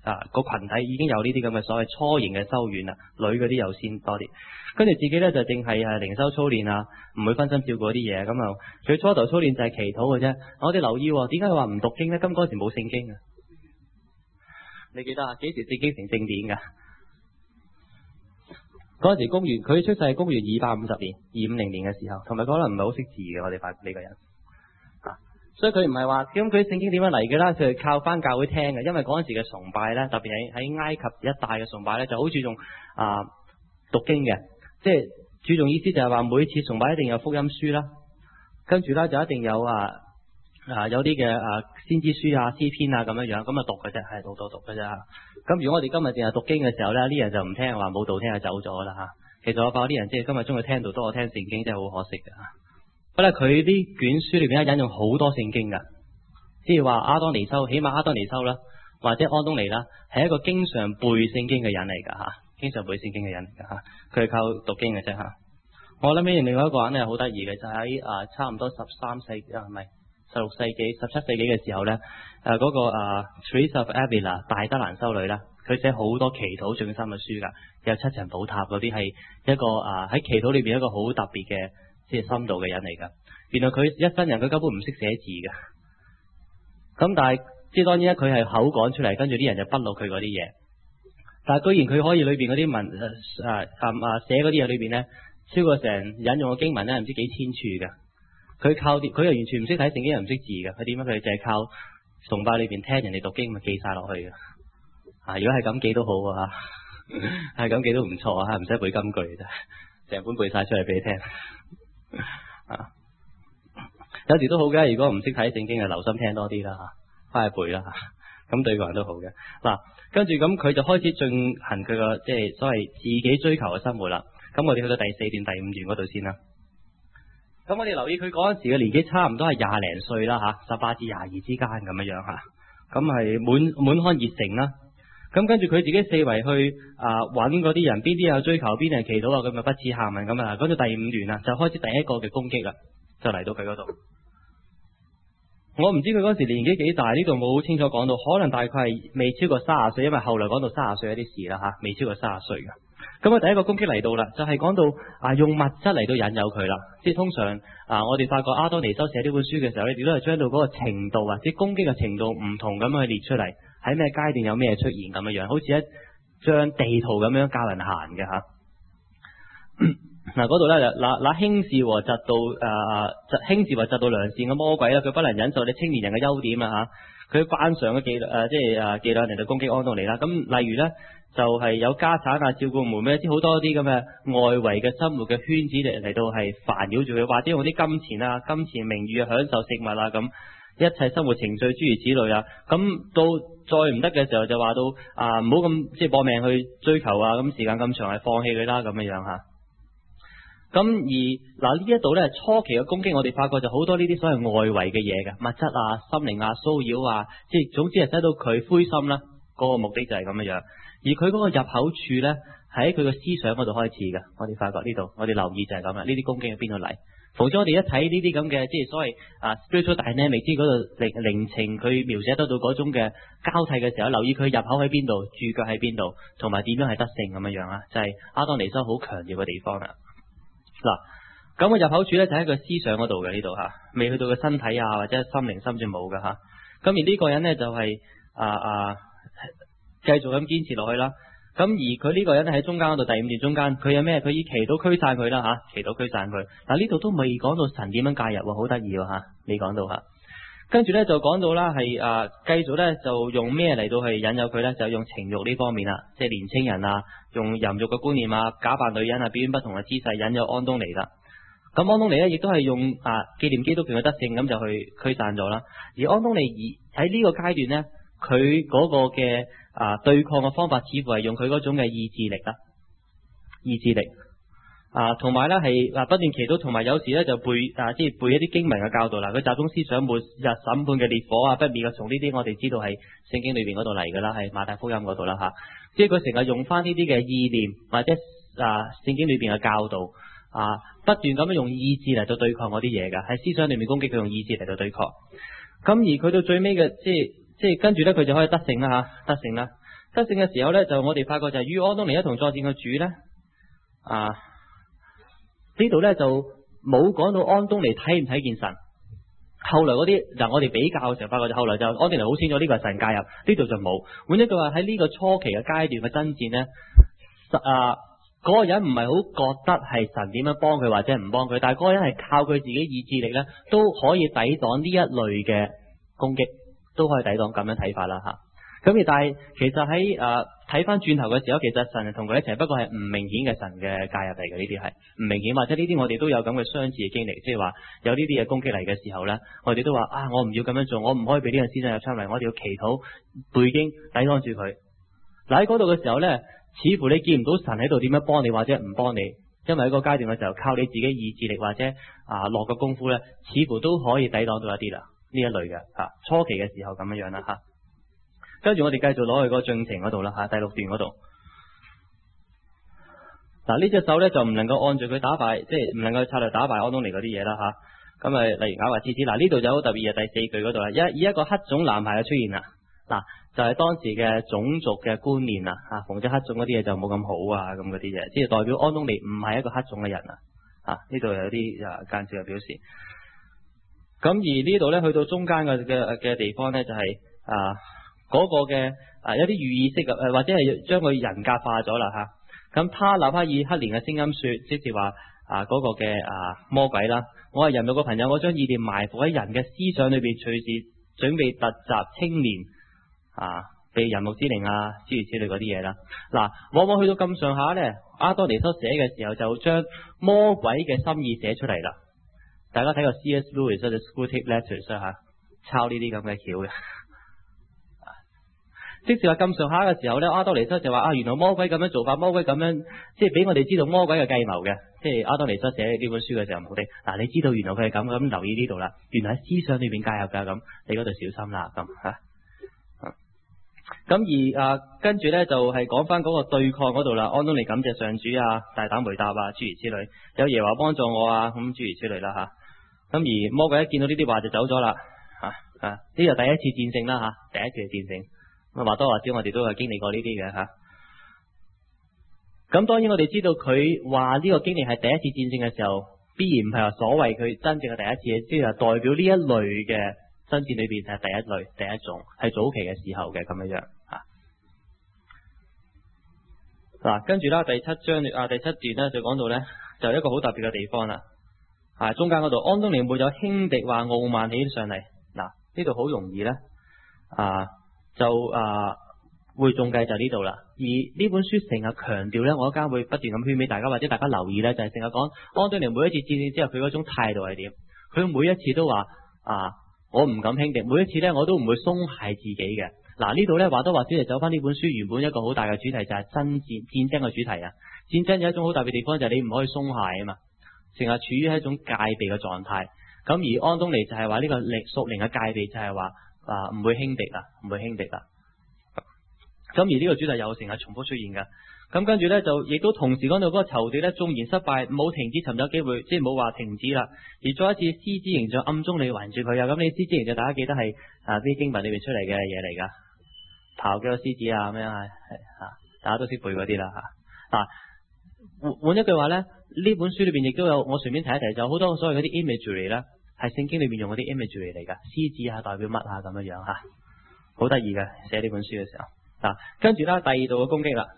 啊個群體已經有呢啲咁嘅所謂初型嘅修院啦，女嗰啲又先多啲。跟住自己咧就淨係誒靈修操練啊，唔會分心照顧啲嘢。咁啊，佢初頭操練就係祈禱嘅啫。我哋留意點解佢話唔讀經咧？咁嗰時冇聖經啊，你記得啊？幾時聖經成正典㗎？嗰陣時公元，佢出世係公元二百五十年，二五零年嘅時候，同埋可能唔係好識字嘅，我哋發覺呢個人啊，所以佢唔係話咁佢聖經點樣嚟嘅啦，佢係靠翻教會聽嘅，因為嗰陣時嘅崇拜咧，特別喺喺埃及一帶嘅崇拜咧，就好注重啊讀經嘅，即係注重意思就係話每次崇拜一定有福音書啦，跟住咧就一定有啊啊有啲嘅啊先知書啊詩篇啊咁樣樣，咁啊讀嘅啫，係讀讀讀嘅啫。咁如果我哋今日淨係讀經嘅時候咧，呢人就唔聽，話冇道聽就走咗啦吓。其實我發覺啲人即係今日中意聽道多過聽聖經，真係好可惜嘅吓。不過佢啲卷書裏邊咧引用好多聖經噶，即係話阿當尼修，起碼阿當尼修啦，或者安東尼啦，係一個經常背聖經嘅人嚟噶吓，經常背聖經嘅人嚟噶吓。佢係靠讀經嘅啫吓。我諗起另外一個人咧好得意嘅，就喺、是、啊差唔多十三世紀啊唔係十六世紀、十七世紀嘅時候咧，誒、啊、嗰、那個啊 Teresa of Avila 大德蘭修女啦，佢寫好多祈禱進心嘅書噶，有七層寶塔嗰啲係一個啊喺祈禱裏邊一個好特別嘅即係深度嘅人嚟噶。原來佢一生人佢根本唔識寫字嘅，咁但係即係當然佢係口講出嚟，跟住啲人就筆落佢嗰啲嘢。但係居然佢可以裏邊嗰啲文誒啊啊寫嗰啲嘢裏邊咧，超過成引用嘅經文咧唔知幾千處嘅。佢靠啲，佢又完全唔識睇聖經，又唔識字嘅。佢點樣？佢就係靠崇拜裏邊聽人哋讀經，咪記晒落去嘅。啊，如果係咁記都好啊，係咁記都唔錯啊，唔使背金句啫，成本背晒出嚟俾你聽。啊，有時都好嘅。如果唔識睇聖經，就留心聽多啲啦，翻去背啦。咁對個人都好嘅。嗱，跟住咁佢就開始進行佢個即係所謂自己追求嘅生活啦。咁我哋去到第四段、第五段嗰度先啦。咁我哋留意佢嗰陣時嘅年紀差唔多係廿零歲啦吓，十八至廿二之間咁樣樣吓，咁係滿滿腔熱誠啦。咁跟住佢自己四圍去啊揾嗰啲人，邊啲有追求，邊啲人祈禱啊，佢咪不恥下問咁啊。講到第五段啦，就開始第一個嘅攻擊啦，就嚟到佢嗰度。我唔知佢嗰時年紀幾大，呢度冇好清楚講到，可能大概係未超過三十歲，因為後來講到三十歲有啲事啦吓，未超過三十歲噶。咁啊，第一個攻擊嚟到啦，就係、是、講到啊用物質嚟到引誘佢啦。即係通常啊，我哋發覺阿當尼修寫呢本書嘅時候咧，亦都係將到嗰個程度啊，即係攻擊嘅程度唔同咁去列出嚟，喺咩階段有咩出現咁樣樣，好似一張地圖咁樣教人行嘅吓。嗱，嗰度咧就嗱嗱輕視和嫉妒誒誒，輕視和嫉妒良善嘅魔鬼啦，佢不能忍受你青年人嘅優點啊吓，佢慣常嘅伎誒、呃、即係誒伎倆嚟到攻擊安東尼啦。咁例如咧。就係有家產啊，照顧妹妹，即好多啲咁嘅外圍嘅生活嘅圈子嚟嚟到係煩擾住佢，或者用啲金錢啊、金錢名譽啊、享受食物啊咁，一切生活程序諸如此類啊。咁到再唔得嘅時候就話到啊，唔好咁即係搏命去追求啊，咁時間咁長係放棄佢啦咁樣樣吓。咁而嗱呢一度咧初期嘅攻擊，我哋發覺就好多呢啲所謂外圍嘅嘢嘅物質啊、心靈啊、騷擾啊，即係總之係使到佢灰心啦。嗰個目的就係咁樣樣。而佢嗰個入口處咧，喺佢個思想嗰度開始嘅。我哋發覺呢度，我哋留意就係咁啦。呢啲攻擊喺邊度嚟？逢咗我哋一睇呢啲咁嘅，即係所謂啊 spiritual dynamic，即係嗰度靈靈情，佢描寫得到嗰種嘅交替嘅時候，留意佢入口喺邊度，駐腳喺邊度，同埋點樣係得勝咁樣樣啦。就係、是、阿當尼修好強調嘅地方啦。嗱，咁個入口處咧就喺佢思想嗰度嘅呢度吓，未去到個身體啊或者心靈深處冇嘅吓。咁而呢個人咧就係、是、啊啊。繼續咁堅持落去啦，咁而佢呢個人喺中間嗰度第五段中間，佢有咩？佢以祈禱驅散佢啦吓，祈禱驅散佢。嗱呢度都未講到神點樣介入，好得意喎吓，未講到吓。跟住咧就講到啦，係啊繼續咧就用咩嚟到去引誘佢咧？就用情慾呢方面啦，即係年青人啊，用淫慾嘅觀念啊，假扮女人啊，表演不同嘅姿勢引誘安東尼啦。咁安東尼咧亦都係用啊紀念基督教嘅德性咁就去驅散咗啦。而安東尼而喺呢個階段咧，佢嗰個嘅啊對抗嘅方法似乎係用佢嗰種嘅意志力啦，意志力啊，同埋咧係啊不斷祈禱，同埋有時咧就背啊即係背一啲經文嘅教導啦。佢集中思想末日審判嘅烈火啊，不滅嘅蟲呢啲，我哋知道係聖經裏邊嗰度嚟噶啦，係馬太福音嗰度啦吓。即係佢成日用翻呢啲嘅意念或者啊聖經裏邊嘅教導啊，不斷咁樣用意志嚟到對抗嗰啲嘢噶，喺思想裏面攻擊佢，用意志嚟到對抗。咁而佢到最尾嘅即係。即係跟住咧，佢就可以得勝啦吓，得勝啦。 得勝嘅時候咧，就我哋發覺就係與安東尼一同作戰嘅主咧，啊呢度咧就冇講到安東尼睇唔睇見神。後來嗰啲嗱，我哋比較嘅時候發覺就後來就安東尼好清楚呢個係神介入，呢度就冇。換一句話喺呢個初期嘅階段嘅爭戰咧，啊嗰、那個人唔係好覺得係神點樣幫佢或者唔幫佢，但係嗰個人係靠佢自己意志力咧都可以抵擋呢一類嘅攻擊，都可以抵擋，咁樣睇法啦吓。咁而但係其實喺誒睇翻轉頭嘅時候，其實神係同佢一齊，不過係唔明顯嘅神嘅介入嚟嘅，呢啲係唔明顯，或者呢啲我哋都有咁嘅相似嘅經歷，即係話有呢啲嘢攻擊嚟嘅時候咧，我哋都話啊，我唔要咁樣做，我唔可以俾呢個思想入侵嚟，我哋要祈禱背經抵擋住佢。嗱喺嗰度嘅時候咧，似乎你見唔到神喺度點樣幫你或者唔幫你，因為喺個階段嘅時候靠你自己意志力或者啊落個功夫咧，似乎都可以抵擋到一啲啦，呢一類嘅吓、啊、初期嘅時候咁樣樣啦吓。跟住我哋繼續攞去個進程嗰度啦吓，第六段嗰度。嗱呢隻手咧就唔能夠按住佢打敗，即係唔能夠策略打敗安東尼嗰啲嘢啦吓。咁啊，例如啞話獅子，嗱呢度就好特別嘅第四句嗰度啦，一以一個黑種男孩嘅出現啦，嗱就係、是、當時嘅種族嘅觀念啦吓，逢咗黑種嗰啲嘢就冇咁好啊，咁嗰啲嘢，即係代表安東尼唔係一個黑種嘅人啊。啊呢度有啲啊間接嘅表示。咁而呢度咧去到中間嘅嘅嘅地方咧就係、是、啊。嗰個嘅啊有啲寓意式嘅誒，或者係將佢人格化咗啦吓。咁他立刻以黑連嘅聲音說，即是話啊嗰個嘅啊魔鬼啦，我係人類嘅朋友，我將意念埋伏喺人嘅思想裏邊，隨時準備突襲青年啊，被人目之靈啊諸如此類嗰啲嘢啦。嗱，往往去到咁上下咧，阿多尼所寫嘅時候就將魔鬼嘅心意寫出嚟啦。大家睇過 C S Lewis 嘅 Screwtape Letters 吓，抄呢啲咁嘅橋嘅。即是話咁上下嘅時候咧，阿多尼修就話啊，原來魔鬼咁樣做法，魔鬼咁樣即係俾我哋知道魔鬼嘅計謀嘅。即係阿多尼修寫呢本書嘅時候冇的，嗱、啊、你知道原來佢係咁，咁留意呢度啦。原來喺思想裏邊介入噶，咁你嗰度小心啦，咁吓。咁、啊、而啊跟住咧就係講翻嗰個對抗嗰度啦。安東尼感謝上主啊，大膽回答啊，諸如此類，有耶和華幫助我啊，咁諸如此類啦吓。咁、啊、而魔鬼一見到呢啲話就走咗啦，吓啊呢就第一次戰勝啦吓、啊，第一次嘅戰勝。咁或多或少我哋都係經歷過呢啲嘅吓，咁當然我哋知道佢話呢個經歷係第一次戰勝嘅時候，必然唔係話所謂佢真正嘅第一次，即係代表呢一類嘅爭戰裏邊係第一類第一種，係早期嘅時候嘅咁樣樣吓。嗱，跟住啦，第七章啊第七段咧就講到咧，就一個好特別嘅地方啦，啊中間嗰度安東尼沒有輕敵話傲慢起上嚟，嗱呢度好容易咧啊。就啊會中計就呢度啦，而呢本書成日強調咧，我一間會不斷咁勸俾大家，或者大家留意咧，就係成日講安東尼每一次戰勝之後，佢嗰種態度係點？佢每一次都話啊，我唔敢輕敵，每一次咧我都唔會鬆懈自己嘅。嗱呢度咧話多或少係走翻呢本書原本一個好大嘅主題，就係爭戰戰爭嘅主題啊。戰爭有一種好特別嘅地方，就係你唔可以鬆懈啊嘛，成日處於一種戒備嘅狀態。咁而安東尼就係話呢個力屬靈嘅戒備，就係話。啊，唔會輕敵啦，唔會輕敵啦。咁而呢個主題又成日重複出現噶。咁跟住咧就亦都同時講到嗰個仇敵咧縱然失敗，冇停止尋找機會，即係冇話停止啦。而再一次獅子形象暗中你環住佢啊。咁你獅子形象大家記得係啊啲經文裏邊出嚟嘅嘢嚟噶，刨幾個獅子啊咁樣係係啊，大家都識背嗰啲啦吓。嗱換換一句話咧，呢本書裏邊亦都有，我順便提一提，就好多所謂嗰啲 imagery 啦。係聖經裏面用嗰啲 imagery 嚟噶，獅子啊代表乜啊咁樣樣吓，好得意嘅寫呢本書嘅時候。嗱，跟住啦，第二度嘅攻擊啦，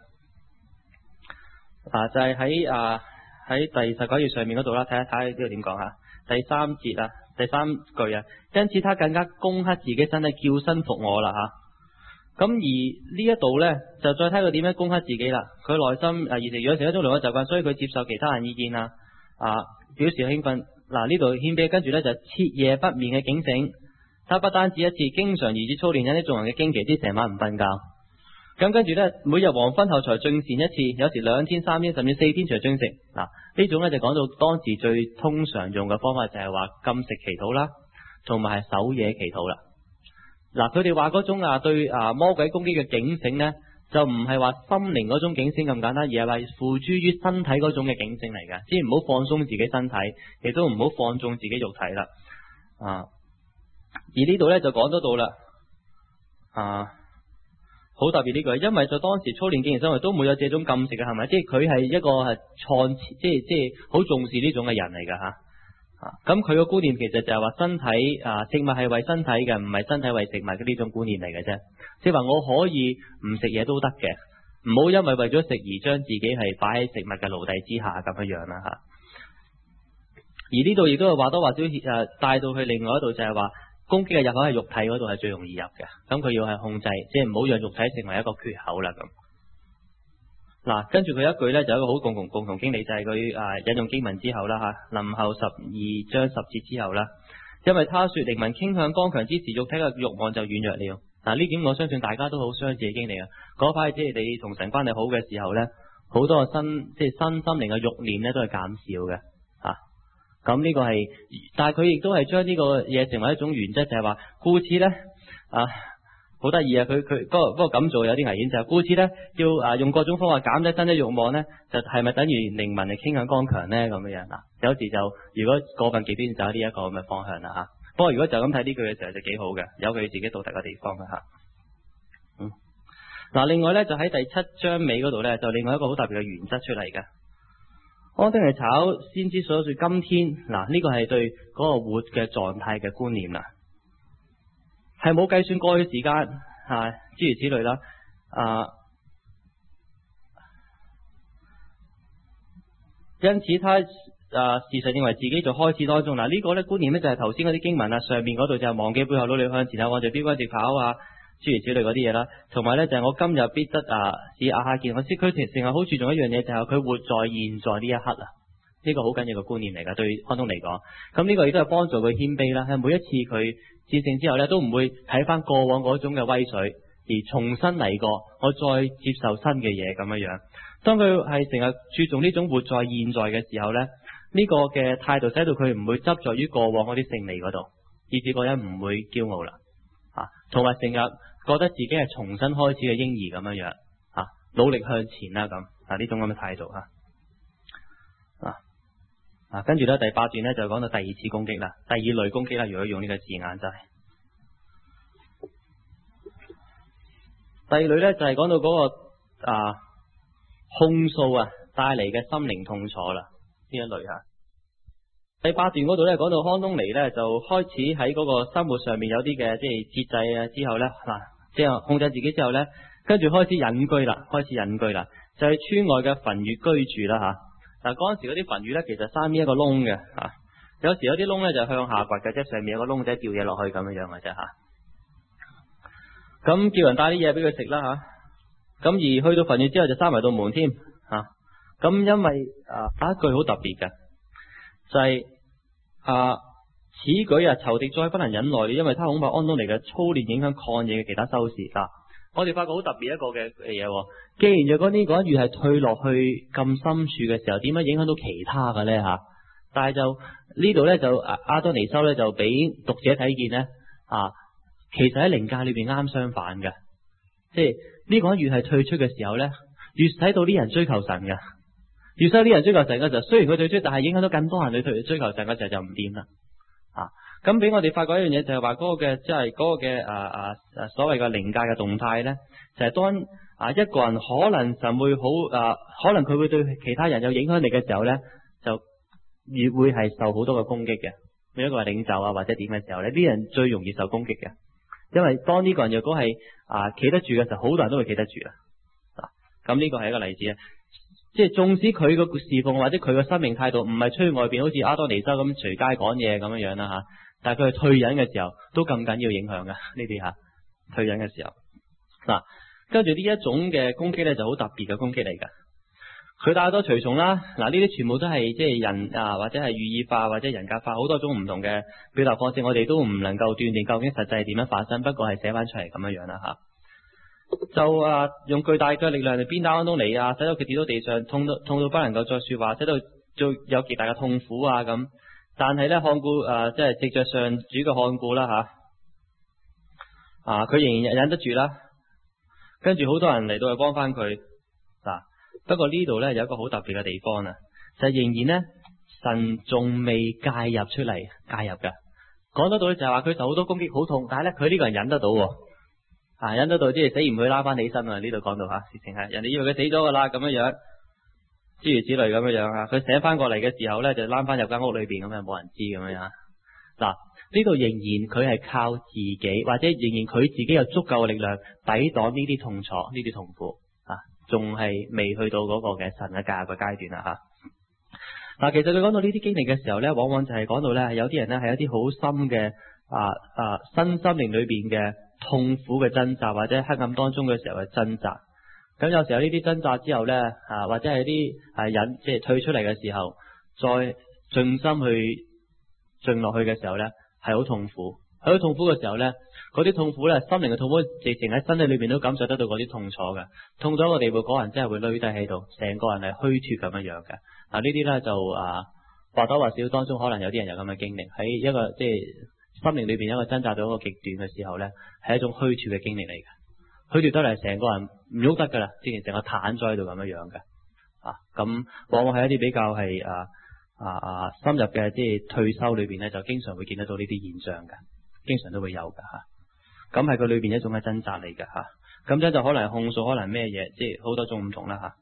啊就係喺啊喺第十九頁上面嗰度啦，睇一睇呢度點講吓。第三節啊，第三句啊，因此他更加攻克自己身體，叫身服我啦吓。咁、啊、而呢一度咧，就再睇佢點樣攻克自己啦。佢內心啊，而成養成一種良好習慣，所以佢接受其他人意見啊，啊表示興奮。嗱呢度謙卑，跟住咧就徹夜不眠嘅警醒。他不單止一次，經常如此操練，引啲眾人嘅驚奇，啲成晚唔瞓覺。咁跟住咧，每日黃昏後才進膳一次，有時兩天、三天，甚至四天才進食。嗱呢種咧就講到當時最通常用嘅方法就係話禁食祈禱啦，同埋係守夜祈禱啦。嗱佢哋話嗰種啊對啊魔鬼攻擊嘅警醒咧，就唔係話心靈嗰種警醒咁簡單，而係話付諸於身體嗰種嘅警醒嚟嘅，即係唔好放鬆自己身體，亦都唔好放縱自己肉體啦。啊，而呢度咧就講得到啦。啊， 好特別呢句，因為在當時操練敬虔生活都沒有這種禁食嘅，係咪？即係佢係一個係創，即係即係好重視呢種嘅人嚟㗎吓。咁佢個觀念其實就係話身體啊，食物係為身體嘅，唔係身體為食物嘅呢種觀念嚟嘅啫。即係話我可以唔食嘢都得嘅，唔好因為為咗食而將自己係擺喺食物嘅奴隸之下咁樣樣啦吓。而呢度亦都係話多話少誒，帶到去另外一度就係話攻擊嘅入口係肉體嗰度係最容易入嘅，咁佢要係控制，即係唔好讓肉體成為一個缺口啦咁。嗱，跟住佢一句咧，就有一個好共同共同經歷，就係佢誒引用經文之後啦吓，林後十二章十節之後啦，因為他說靈民傾向剛強之時，肉體嘅慾望就軟弱了。嗱，呢點我相信大家都好相似嘅經歷啊。嗰排即係你同神關係好嘅時候咧，好多個身即係身心靈嘅慾念咧都係減少嘅吓。咁呢個係，但係佢亦都係將呢個嘢成為一種原則，就係話故此咧啊。好得意啊！佢佢不過不過咁做有啲危險，就係故此咧要啊用各種方法減低身體慾望咧，就係咪等於靈民係傾向剛強咧咁樣樣嗱？有時就如果過分極端就有呢一個咁嘅方向啦吓。不過如果就咁睇呢句嘅時候就幾好嘅，有佢自己獨特嘅地方嘅吓。嗯，嗱，另外咧就喺第七章尾嗰度咧，就另外一個好特別嘅原則出嚟嘅。安丁尼炒先知所說今天嗱，呢個係對嗰個活嘅狀態嘅觀念啦。係冇計算過去時間，啊，諸如此類啦，啊，因此他啊時常認為自己在開始當中。嗱、啊，呢、這個咧觀念咧就係頭先嗰啲經文啊，上面嗰度就係忘記背後努力向前，按著標杆直跑啊，諸如此類嗰啲嘢啦。同埋咧就係、是、我今日必得啊，使亞哈見。我知佢成日好注重一樣嘢，就係、是、佢活在現在呢一刻啊，呢、這個好緊要嘅觀念嚟噶，對安東嚟講。咁呢個亦都係幫助佢謙卑啦。係每一次佢戰勝之後咧，都唔會睇翻過往嗰種嘅威水，而重新嚟過，我再接受新嘅嘢咁樣樣。當佢係成日注重呢種活在現在嘅時候咧，呢個嘅態度使到佢唔會執着於過往嗰啲勝利嗰度，以至個人唔會驕傲啦，啊，同埋成日覺得自己係重新開始嘅嬰兒咁樣樣，啊，努力向前啦咁，啊呢種咁嘅態度啊。啊，跟住咧第八段咧就講到第二次攻擊啦，第二類攻擊啦，如果用呢個字眼就係、是、第二類咧就係、是、講到嗰、那個啊控訴啊帶嚟嘅心靈痛楚啦，呢一類吓。第八段嗰度咧講到康東尼咧就開始喺嗰個生活上面有啲嘅即係節制啊，之後咧嗱即係控制自己之後咧，跟住開始隱居啦，開始隱居啦，就係、是、村外嘅墳穴居住啦吓。嗱，嗰陣時嗰啲墳穴咧，其實三邊一個窿嘅嚇，有時有啲窿咧就向下掘嘅啫，上面有個窿仔掉嘢落去咁樣樣嘅啫嚇。咁叫人帶啲嘢俾佢食啦嚇。咁而去到墳穴之後就閂埋道門添嚇。咁因為啊有一句好特別嘅，就係、是、啊此舉啊仇敵再不能忍耐了，因為他恐怕安東尼嘅操練影響曠野嘅其他修士啊。我哋發覺好特別一個嘅嘢，既然若果呢個越係退落去咁深處嘅時候，點樣影響到其他嘅咧吓？但係就呢度咧就阿多尼修咧就俾讀者睇見咧啊，其實喺靈界裏邊啱相反嘅，即係呢個越係退出嘅時候咧，越使到啲人追求神嘅，越使啲人追求神嘅時候，雖然佢退出，但係影響到更多人去退追求神嘅時候就唔掂啦啊！咁俾我哋發覺一樣嘢，就係話嗰個嘅即係嗰個嘅啊啊所謂嘅靈界嘅動態咧，就係、是、當啊一個人可能神會好啊，可能佢會對其他人有影響力嘅時候咧，就越會係受好多嘅攻擊嘅。每一個係領袖啊或者點嘅時候咧，啲人最容易受攻擊嘅，因為當呢個人若果係啊企得住嘅時候，好多人都會企得住啊。咁呢個係一個例子啊。即係縱使佢個侍奉或者佢個生命態度唔係出去外邊好似阿多尼修咁隨街講嘢咁樣樣啦吓，但係佢係退隱嘅時候都咁緊要影響㗎呢啲吓，退隱嘅時候嗱，跟住呢一種嘅攻擊咧就好特別嘅攻擊嚟㗎。佢帶多隨從啦，嗱呢啲全部都係即係人啊或者係寓意化或者人格化，好多種唔同嘅表達方式，我哋都唔能夠斷定究竟實際係點樣發生，不過係寫翻出嚟咁樣樣啦吓。就啊，用巨大嘅力量嚟鞭打安東尼啊，使到佢跌到地上，痛到痛到不能夠再說話，使到做有極大嘅痛苦啊咁。但係咧，看顧啊，即係藉着上主嘅看顧啦吓，啊，佢仍然忍得住啦。跟住好多人嚟到去幫翻佢嗱。不過呢度咧有一個好特別嘅地方啊，就係、仍然咧神仲未介入出嚟介入嘅。講得到咧就係話佢受好多攻擊好痛，但係咧佢呢個人忍得到。 啊，忍得到即係死唔去拉翻起身啊！呢度講到吓，事情係人哋以為佢死咗噶啦，咁樣樣，諸如此類咁樣樣啊。佢醒翻過嚟嘅時候咧，就拉翻入間屋裏邊咁啊，冇人知咁樣樣。嗱，呢度仍然佢係靠自己，或者仍然佢自己有足夠嘅力量抵擋呢啲痛楚、呢啲痛苦啊，仲係未去到嗰個嘅神嘅教嘅階段啦吓。嗱、啊，其實佢講到呢啲經歷嘅時候咧，往往就係講到咧，有啲人咧係一啲好深嘅啊啊身心靈裏邊嘅痛苦嘅掙扎，或者黑暗當中嘅時候嘅掙扎。咁有時候呢啲掙扎之後咧，啊或者係啲係引即係退出嚟嘅時候，再盡心去進落去嘅時候咧，係好痛苦。喺好痛苦嘅時候咧，嗰啲痛苦咧，心靈嘅痛苦，直情喺身體裏邊都感受得到嗰啲痛楚嘅，痛到一個地步，嗰人真係會累低喺度，成個人係虛脫咁樣樣嘅。啊，呢啲咧就啊或多或少當中可能有啲人有咁嘅經歷，喺一個即係心靈裏邊一個掙扎到一個極端嘅時候咧，係一種虛脫嘅經歷嚟嘅。虛脫得嚟，成個人唔喐得噶啦，之前成個癱咗喺度咁樣樣嘅。啊，咁往往係一啲比較係啊啊啊深入嘅即係退修裏邊咧，就經常會見得到呢啲現象嘅，經常都會有嘅吓。咁係佢裏邊一種嘅掙扎嚟嘅吓。咁樣就可能係控訴，可能咩嘢，即係好多種唔同啦吓。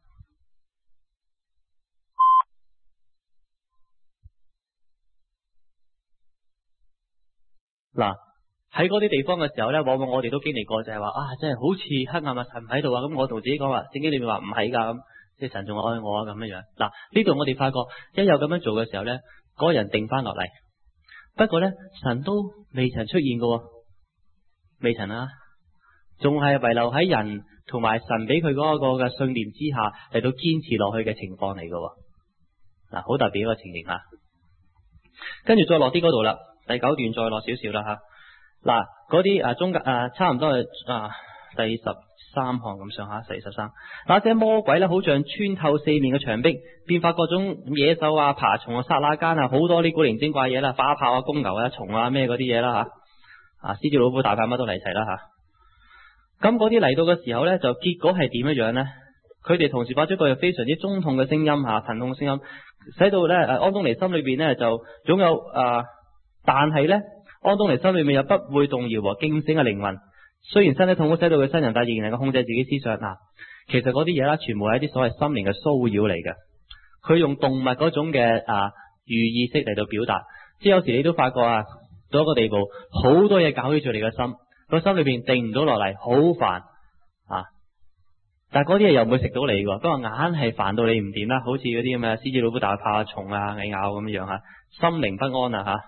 嗱，喺嗰啲地方嘅時候咧，往往我哋都經歷過，就係話啊，真係好似黑暗啊，神唔喺度啊，咁我同自己講話，聖經裏面話唔係噶，咁即係神仲愛我啊，咁樣樣。嗱，呢度我哋發覺一有咁樣做嘅時候咧，嗰個人定翻落嚟。不過咧，神都未曾出現過，未曾啊，仲係遺留喺人同埋神俾佢嗰個嘅信念之下嚟到堅持落去嘅情況嚟嘅。嗱，好特別一個情形啊。跟住再落啲嗰度啦。第九段再落少少啦吓，嗱嗰啲啊中間啊差唔多係啊第十三項咁上下，第十三，那些魔鬼咧，好像穿透四面嘅牆壁，變化各種野獸啊、爬蟲啊、剎那間啊，好多啲古靈精怪嘢啦，花豹啊、公牛啊、蟲啊咩嗰啲嘢啦吓，啊獅子老虎大豹乜都嚟齊啦吓。咁嗰啲嚟到嘅時候咧，就結果係點樣樣咧？佢哋同時發出一個非常之中痛嘅聲音吓，疼痛嘅聲音，使到咧誒安東尼心裏邊咧就擁有啊。但係咧，安東尼心裏面有不會動搖和驚醒嘅靈魂。雖然身體痛苦使到佢身人，但仍然能夠控制自己思想。嗱，其實嗰啲嘢啦，全部係一啲所謂心靈嘅騷擾嚟嘅。佢用動物嗰種嘅啊寓意識嚟到表達，即係有時你都發覺啊，到一個地步，好多嘢搞起住你嘅心，個心裏邊定唔到落嚟，好煩啊！但係嗰啲嘢又唔會食到你嘅，不過硬係煩到你唔掂啦，好似嗰啲咁嘅獅子老虎大豹蟲啊、蟻咬咁樣樣吓，心靈不安啊吓。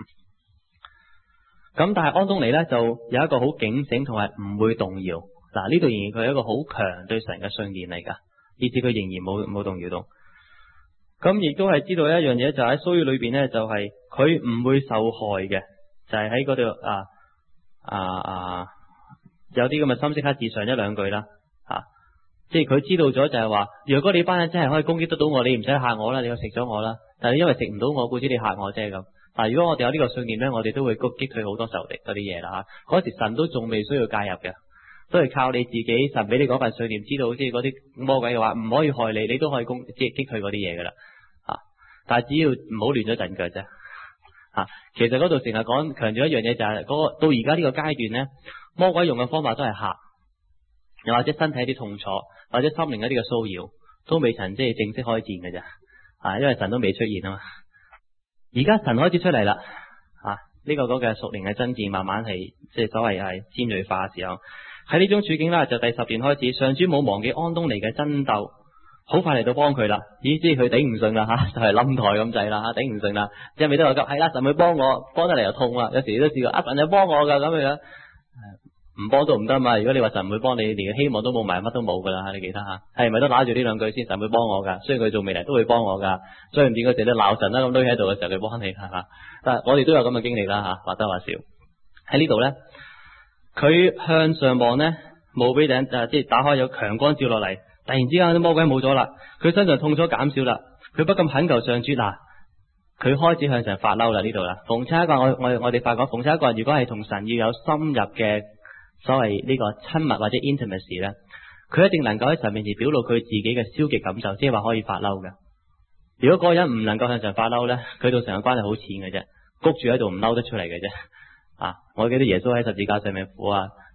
咁、嗯、但係安東尼咧就有一個好警醒同埋唔會動搖。嗱，呢度仍然佢係一個好強對神嘅信念嚟噶，以至佢仍然冇冇動搖到。咁亦都係知道一樣嘢，就喺騷擾裏邊咧，就係佢唔會受害嘅，就係喺嗰度啊啊啊有啲咁嘅深色刻字上一兩句啦啊，即係佢知道咗就係話，如果你班人真係可以攻擊得到我，你唔使嚇我啦，你就食咗我啦。但係因為食唔到我，故知你嚇我啫咁。嗱，如果我哋有呢個信念咧，我哋都會擊退好多仇敵嗰啲嘢啦嚇。嗰時神都仲未需要介入嘅，都係靠你自己，神俾你嗰份信念，知道即係嗰啲魔鬼嘅話唔可以害你，你都可以攻即係擊退嗰啲嘢噶啦嚇。但係只要唔好亂咗陣腳啫嚇。其實嗰度成日講強調一樣嘢就係嗰個到而家呢個階段咧，魔鬼用嘅方法都係嚇，又或者身體一啲痛楚，或者心靈一啲嘅騷擾，都未曾即係正式開戰嘅啫啊，因為神都未出現啊嘛。而家神開始出嚟啦，啊呢、這個嗰嘅屬靈嘅爭戰慢慢係即係所謂係尖銳化嘅時候，喺呢種處境啦，就第十段開始，上主冇忘記安東尼嘅爭鬥，好快嚟到幫佢啦，咦知佢頂唔順啦吓，就係冧台咁滯啦吓，頂唔順啦，一味都話急，係啦神會幫我，幫得嚟又痛啊，有時都試過啊神就幫我噶咁樣。唔幫都唔得嘛！如果你話神唔會幫你，連希望都冇埋，乜都冇噶啦！你記得吓，係咪都揦住呢兩句先？神會幫我噶，雖然佢仲未嚟，都會幫我噶。所以唔見佢成日都鬧神啦，咁都喺度嘅時候，佢幫你係嘛？但係我哋都有咁嘅經歷啦吓，或多或少。喺呢度咧，佢向上望咧，冇俾頂誒，即係打開有強光照落嚟。突然之間啲魔鬼冇咗啦，佢身上痛楚減少啦，佢不禁懇求上主嗱，佢開始向神發嬲啦呢度啦。逢親一個我我我哋發覺，逢親一個人如果係同神要有深入嘅。所謂呢個親密或者 intimacy 咧，佢一定能夠喺神面前表露佢自己嘅消極感受，即係話可以發嬲嘅。如果嗰個人唔能夠向神發嬲咧，佢到成個關係好淺嘅啫，谷住喺度唔嬲得出嚟嘅啫。啊，我記得耶穌喺十字架上面苦啊，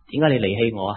點解你離棄我啊？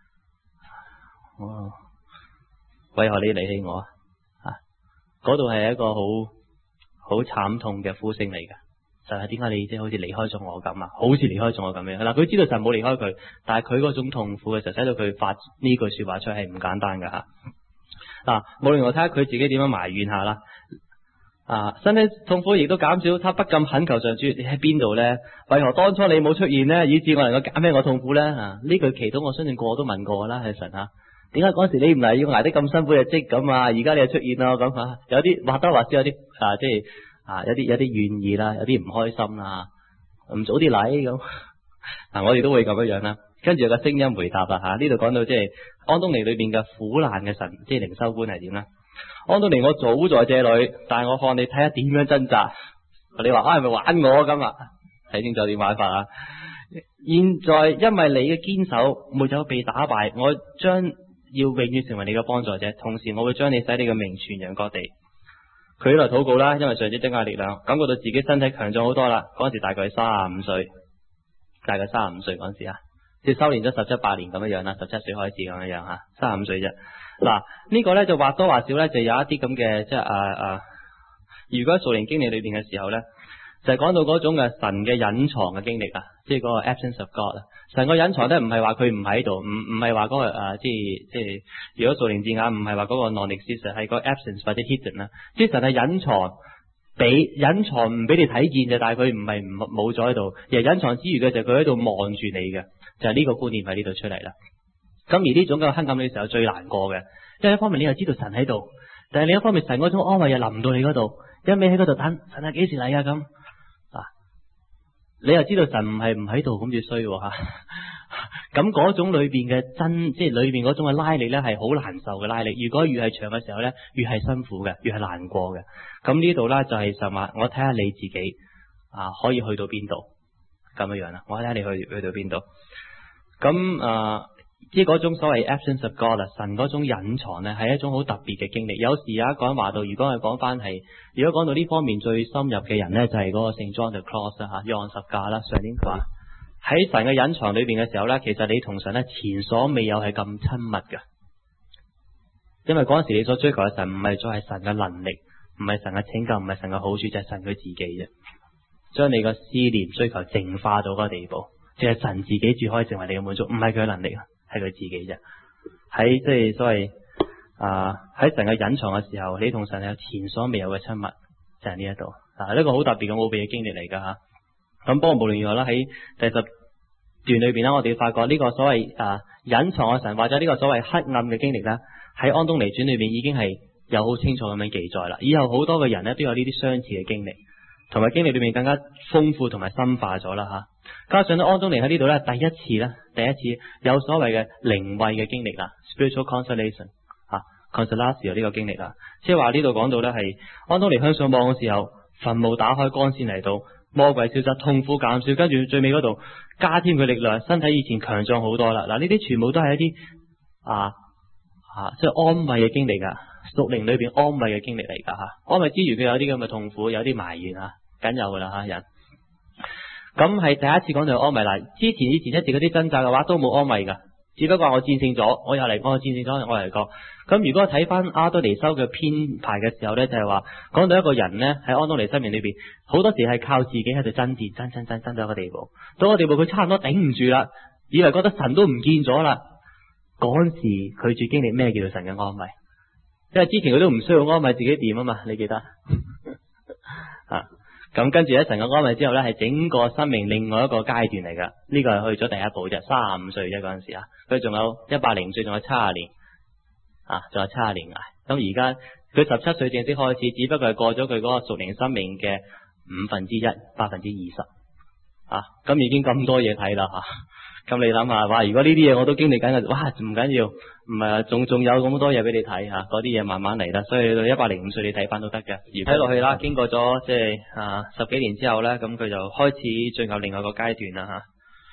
哦，為何你離棄我啊？啊，嗰度係一個好好慘痛嘅呼聲嚟嘅，就係點解你即係好似離開咗我咁啊？好似離開咗我咁樣。嗱，佢知道神冇離開佢，但係佢嗰種痛苦嘅時候，使到佢發呢句說話出係唔簡單噶吓。嗱，無論我睇下佢自己點樣埋怨下啦。啊，身體痛苦亦都減少，他不禁懇求上主，你喺邊度呢？為何當初你冇出現呢？以致我能夠減輕我痛苦呢？啊，呢句祈禱我相信個個都問過啦，係神啊，點解嗰時你唔係要捱得咁辛苦嘅積咁啊？而家你又出現啦咁啊？有啲或多或少有啲啊，即係啊，有啲有啲怨意啦，有啲唔開心啦，唔早啲嚟咁。嗱，我哋都會咁樣樣啦。跟住有個聲音回答啦吓，呢度講到即係安東尼裏邊嘅苦難嘅神，即係靈修官係點咧？安東尼，我早在這裏，但係我看你睇下點樣掙扎。你話啊，係咪玩我今日？睇清楚點玩法啊！現在因為你嘅堅守沒有被打敗，我將要永遠成為你嘅幫助者，同時我會將你使你嘅名傳揚各地。佢嚟禱告啦，因為上主增加力量，感覺到自己身體強壯好多啦。嗰陣時大概三十五歲，大概三十五歲嗰陣時啊，即係修煉咗十七八年咁樣樣啦，十七歲開始咁樣樣吓，三十五歲啫。嗱，呢個咧就或多或少咧就有一啲咁嘅即係啊啊，如果喺屬靈經歷裏邊嘅時候咧，就係講到嗰種嘅神嘅隱藏嘅經歷啊，即係嗰個 absence of God 啊。神個隱藏咧唔係話佢唔喺度，唔唔係話嗰個啊，即係即係如果屬靈字眼唔係話嗰個 non-existent，係個 absence 或者 hidden 啦。即係神係隱藏，俾隱藏唔俾你睇見嘅，但係佢唔係唔冇咗喺度，而係隱藏之餘嘅就係佢喺度望住你嘅，就係呢個觀念喺呢度出嚟啦。咁而呢種嘅黑暗嘅時候最難過嘅，因為一方面你又知道神喺度，但係另一方面神嗰種安慰又臨唔到你嗰度，一味喺嗰度等神係幾時嚟啊咁啊，你又知道神唔係唔喺度咁至衰吓，咁嗰種裏邊嘅真即係裏邊嗰種嘅拉力咧係好難受嘅拉力，如果越係長嘅時候咧越係辛苦嘅，越係難過嘅。咁呢度咧就係神話，我睇下你自己啊可以去到邊度咁樣樣啦，我睇下你去去到邊度。咁啊即係嗰種所謂 absence of God 啦，神嗰種隱藏咧係一種好特別嘅經歷。有時有一個人話到，如果係講翻係，如果講到呢方面最深入嘅人咧，就係、是、嗰個聖 John the Cross 啦吓，約翰十架啦。上年話喺神嘅隱藏裏邊嘅時候咧，其實你同神咧前所未有係咁親密嘅，因為嗰陣時你所追求嘅神唔係再係神嘅能力，唔係神嘅拯救，唔係神嘅好處，就係、是、神佢自己啫。將你個思念追求淨化到嗰個地步，即係神自己至可以成為你嘅滿足，唔係佢嘅能力啊。係佢自己啫，喺即係所謂啊喺神嘅隱藏嘅時候，你同神有前所未有嘅親密，就係呢一度啊，呢個好特別嘅奧秘嘅經歷嚟噶吓。咁不過無論如何啦，喺第十段裏邊咧，我哋發覺呢個所謂啊隱藏嘅神或者呢個所謂黑暗嘅經歷咧，喺安東尼傳裏邊已經係有好清楚咁樣記載啦。以後好多嘅人咧都有呢啲相似嘅經歷，同埋經歷裏面更加豐富同埋深化咗啦吓。加上咧，安東尼喺呢度咧，第一次咧，第一次有所謂嘅靈慰嘅經歷啦 ，spiritual consolation 啊 ，consolation 呢個經歷啦，即係話呢度講到咧係安東尼向上望嘅時候，墳墓打開，光線嚟到，魔鬼消失，痛苦減少，跟住最尾嗰度加添佢力量，身體以前強壯好多啦。嗱，呢啲全部都係一啲啊啊，即係安慰嘅經歷噶，屬靈裏邊安慰嘅經歷嚟噶吓。安慰之餘，佢有啲咁嘅痛苦，有啲埋怨啊，梗有噶啦吓人。咁係第一次講到安慰啦，之前以前一直嗰啲掙扎嘅話都冇安慰噶，只不過我戰勝咗，我又嚟，我戰勝咗，我嚟過。咁如果睇翻阿多尼修嘅編排嘅時候呢，就係話講到一個人呢，喺安東尼生命裏邊，好多時係靠自己喺度爭戰，爭爭爭爭到一個地步，到個地步佢差唔多頂唔住啦，以為覺得神都唔見咗啦。嗰陣時佢最經歷咩叫做神嘅安慰？因為之前佢都唔需要安慰自己點啊嘛，你記得啊？咁跟住喺神嘅安慰之後呢，係整個生命另外一個階段嚟噶。呢個係去咗第一步啫，三十五歲啫嗰陣時啊，佢仲有一百零歲，仲有七十年啊，仲有七十年捱。咁而家佢十七歲正式開始，只不過係過咗佢嗰個屬靈生命嘅五分之一，百分之二十啊。咁已經咁多嘢睇啦吓。咁你諗下，哇！如果呢啲嘢我都經歷緊嘅，哇，唔緊要，唔係啊，仲仲有咁多嘢俾你睇吓，嗰啲嘢慢慢嚟啦。所以到一百零五歲你睇翻都得嘅。睇落去啦，經過咗即係啊十幾年之後咧，咁佢就開始進入另外一個階段啦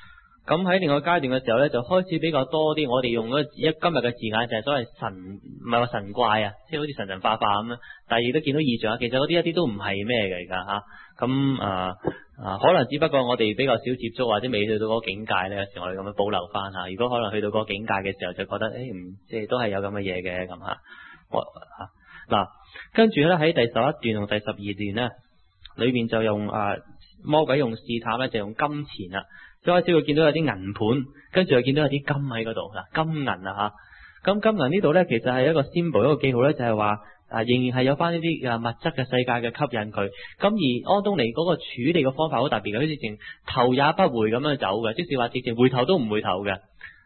咁喺另外階段嘅時候咧，就開始比較多啲，我哋用咗一今日嘅字眼就係所謂神，唔係話神怪啊，即係好似神神化化咁樣。但係亦都見到異象啊，其實嗰啲一啲都唔係咩嘅而家嚇。咁啊啊，可能只不過我哋比較少接觸或者未去到嗰個境界咧，有時我哋咁樣保留翻嚇。如果可能去到嗰個境界嘅時候，就覺得誒唔、欸、即係都係有咁嘅嘢嘅咁嚇。我嚇嗱，跟住咧喺第十一段同第十二段咧，裏邊就用啊魔鬼用試探咧，就用金錢啦。一開始會見到有啲銀盤，跟住又見到有啲金喺嗰度嗱，金銀啊嚇。咁金銀呢度咧，其實係一個 symbol 一個記號咧，就係話啊，仍然係有翻呢啲啊物質嘅世界嘅吸引佢。咁而安東尼嗰個處理嘅方法好特別嘅，好似直情頭也不回咁樣走嘅，即使話直情回頭都唔回頭嘅。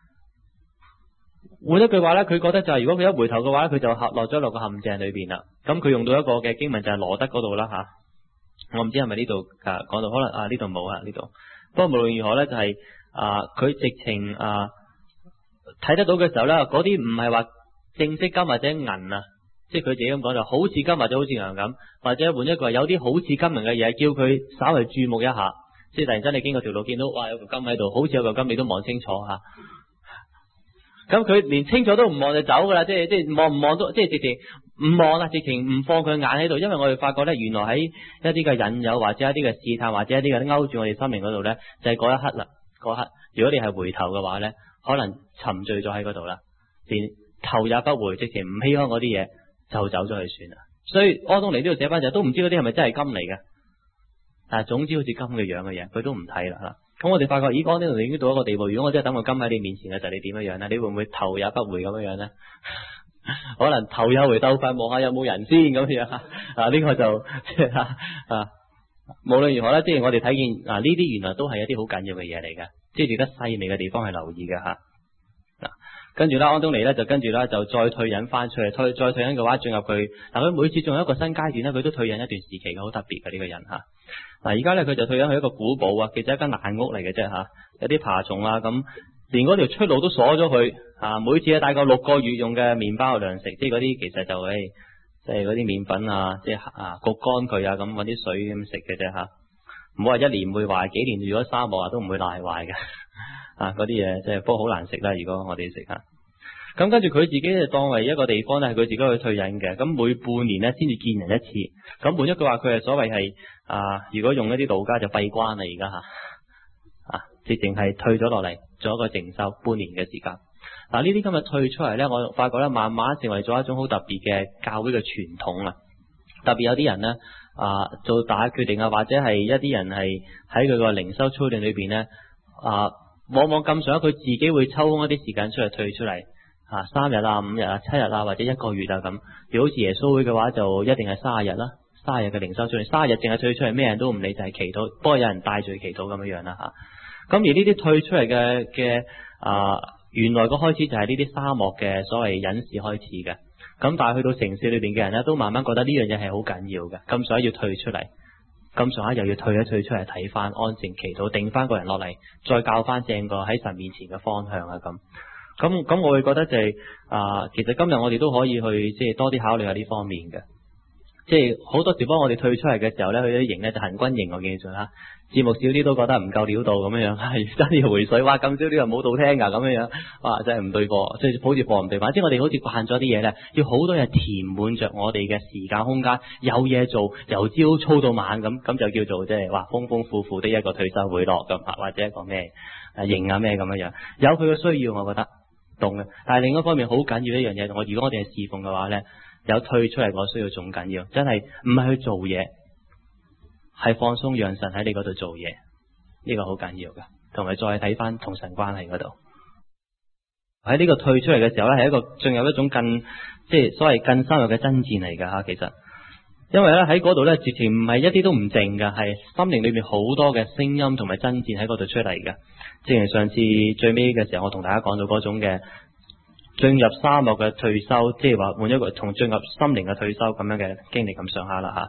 換一句話咧，佢覺得就係如果佢一回頭嘅話，佢就落咗落個陷阱裏邊啦。咁佢用到一個嘅經文就係羅德嗰度啦嚇。我唔知係咪呢度啊講到，可能啊呢度冇啊呢度。不過無論如何咧，就係啊，佢直情啊睇得到嘅時候咧，嗰啲唔係話正式金或者銀啊，即係佢自己咁講，就好似金或者好似銀咁，或者換一個有啲好似金銀嘅嘢，叫佢稍微注目一下。即係突然間你經過條路見到，哇有個金喺度，好似有個金，你都望清楚吓。咁佢連清楚都唔望就走噶啦，即係即係望唔望都即係直情唔望啦，直情唔放佢眼喺度，因為我哋發覺咧，原來喺一啲嘅引誘或者一啲嘅試探或者一啲嘅勾住我哋心靈嗰度咧，就係嗰一刻啦，嗰刻如果你係回頭嘅話咧，可能沉醉咗喺嗰度啦，連頭也不回，直情唔稀罕嗰啲嘢就走咗去算啦。所以安東尼呢度寫翻就都唔知嗰啲係咪真係金嚟嘅，但係總之好似金嘅樣嘅嘢，佢都唔睇啦。咁我哋發覺，咦，安東尼已經到一個地步，如果我真係等個金喺你面前嘅時候，你點樣樣咧？你會唔會頭也不回咁樣樣咧？可能頭也回，鬥快望下有冇人先咁樣啊？呢、這個就即係啊，無論如何咧，即係我哋睇見啊，呢啲原來都係一啲好緊要嘅嘢嚟嘅，即係值得細微嘅地方係留意嘅吓。嗱，跟住咧，安東尼咧就跟住咧就再退隱翻出嚟，退再退隱嘅話進入佢，嗱佢每次仲有一個新階段咧，佢都退隱一段時期嘅，好特別嘅呢個人吓。嗱，而家咧佢就退隱去一個古堡啊，其實一間爛屋嚟嘅啫吓，有啲爬蟲啊咁，連嗰條出路都鎖咗佢啊！每次啊帶個六個月用嘅麵包糧食，即係嗰啲其實就誒，即係嗰啲麵粉啊，即係啊焗乾佢啊，咁搵啲水咁食嘅啫吓，唔好話一年唔會壞，幾年如果沙漠啊都唔會爛壞嘅啊！嗰啲嘢即係不過好難食啦，如果我哋食吓。咁跟住佢自己就當為一個地方咧，係佢自己去退隱嘅。咁每半年咧先至見人一次。咁換一句話，佢係所謂係啊，如果用一啲道家就閉關啦，而家吓啊，直情係退咗落嚟做一個靜修半年嘅時間。嗱，呢啲今日退出嚟咧，我發覺咧慢慢成為咗一種好特別嘅教會嘅傳統啦。特別有啲人咧啊做大決定啊，或者係一啲人係喺佢個靈修操練裏邊咧啊，往往咁想佢自己會抽空一啲時間出嚟退出嚟。啊，三日啊、五日啊、七日啊，或者一個月啊咁。如果好似耶穌會嘅話，就一定係卅日啦，卅日嘅靈修出嚟，卅日淨係退出嚟，咩人都唔理，就係、是、祈禱。不過有人帶住祈禱咁樣樣啦吓。咁而呢啲退出嚟嘅嘅啊，原來個開始就係呢啲沙漠嘅所謂隱士開始嘅。咁但係去到城市裏邊嘅人咧，都慢慢覺得呢樣嘢係好緊要嘅，咁所以要退出嚟，咁上下又要退一退出嚟睇翻，安靜祈禱，定翻個人落嚟，再教翻正個喺神面前嘅方向啊咁。咁咁，我會覺得就係、是、啊，其實今日我哋都可以去即係多啲考慮下呢方面嘅，即係好多時幫我哋退出嚟嘅時候咧，去啲營咧就行軍營，我記住吓，節目少啲都覺得唔夠料到咁樣樣，係真要回水，哇咁少啲又冇到聽噶咁樣樣，哇真係唔對貨，即係好似貨唔對版，即係我哋好似慣咗啲嘢咧，要好多嘢填滿着我哋嘅時間空間，有嘢做，由朝操到晚咁，咁就叫做即係話豐豐富富的一個退休會落咁啊，或者一個咩誒營啊咩咁樣樣，有佢嘅需要，我覺得。嘅，但係另一方面好緊要一樣嘢，我如果我哋係侍奉嘅話咧，有退出嚟，我需要仲緊要，真係唔係去做嘢，係放鬆讓神喺你嗰度做嘢，呢個好緊要嘅，同埋再睇翻同神關係嗰度。喺呢個退出嚟嘅時候咧，係一個仲有一種更即係所謂更深入嘅爭戰嚟噶吓，其實因為咧喺嗰度咧，直情唔係一啲都唔靜噶，係心靈裏面好多嘅聲音同埋爭戰喺嗰度出嚟嘅。正如上次最尾嘅時候，我同大家講到嗰種嘅進入沙漠嘅退休，即係話換一個同進入心靈嘅退休咁樣嘅經歷咁上下啦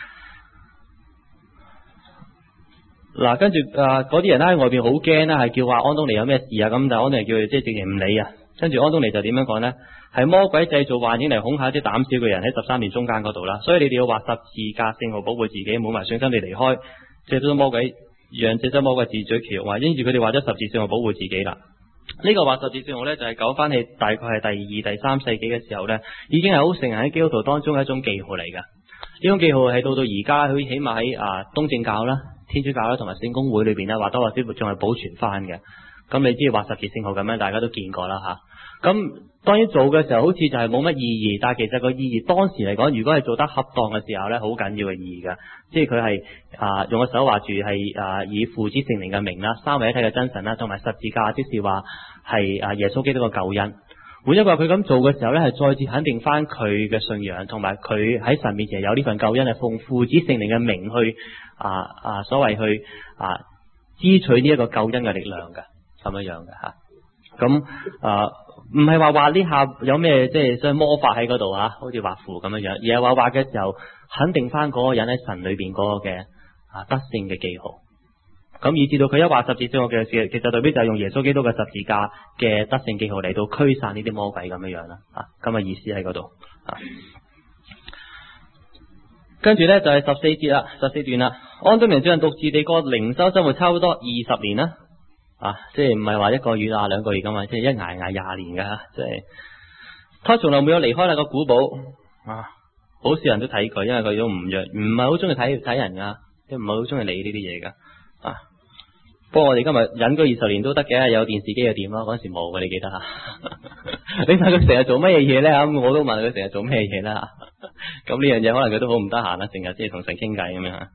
吓。嗱，跟住啊嗰啲人咧喺外邊好驚啦，係叫話安東尼有咩事啊咁，但係安東尼叫佢即係直情唔理啊。跟住安東尼就點樣講咧？係魔鬼製造幻影嚟恐嚇啲膽小嘅人喺十三年中間嗰度啦。所以你哋要畫十字架聖號保護自己，冇埋信心你離開，即係都魔鬼讓這隻魔鬼自取其辱，話因住佢哋畫咗十字線去保護自己啦。呢、這個畫十字線呢，就係講翻起大概係第二、第三世紀嘅時候呢，已經係好盛行喺基督徒當中嘅一種記號嚟㗎。呢種記號係到到而家，佢起碼喺啊東正教啦、天主教啦同埋聖公會裏邊呢，或多或少仲係保存翻嘅。咁你知畫十字聖號咁樣，大家都見過啦吓。咁當然做嘅時候好似就係冇乜意義，但係其實個意義當時嚟講，如果係做得恰當嘅時候呢，好緊要嘅意義噶。即係佢係啊用個手畫住係啊以父子聖靈嘅名啦，三位一體嘅真神啦，同埋十字架，即是話係啊耶穌基督嘅救恩。換一個佢咁做嘅時候呢，係再次肯定翻佢嘅信仰，同埋佢喺神面前有呢份救恩，係奉父子聖靈嘅名去啊啊所謂去啊支取呢一個救恩嘅力量嘅。咁樣樣嘅吓，咁啊唔係話畫呢下有咩即係想魔法喺嗰度吓，好似畫符咁樣樣，而係話畫嘅時候肯定翻嗰個人喺神裏邊嗰個嘅啊得勝嘅記號。咁以至到佢一畫十字聖號嘅時，其實代表就係用耶穌基督嘅十字架嘅得勝記號嚟到驅散呢啲魔鬼咁樣樣啦。啊，咁嘅意思喺嗰度啊。跟住咧就係十四節啦，十四段啦。安東尼將獨自地過靈修生活差唔多二十年啦。啊，即係唔係話一個月啊兩個月咁啊，即係一挨挨廿年噶，即係他從來沒有離開那個古堡啊，好少人都睇佢，因為佢都唔弱，唔係好中意睇睇人噶，即係唔係好中意理呢啲嘢噶啊。不過我哋今日忍咗二十年都得嘅，有電視機就掂咯，嗰陣時冇嘅，你記得吓？你睇佢成日做乜嘢嘢咧？咁我都問佢成日做咩嘢啦。咁呢樣嘢可能佢都好唔得閒啦，成日即係同神傾偈咁樣。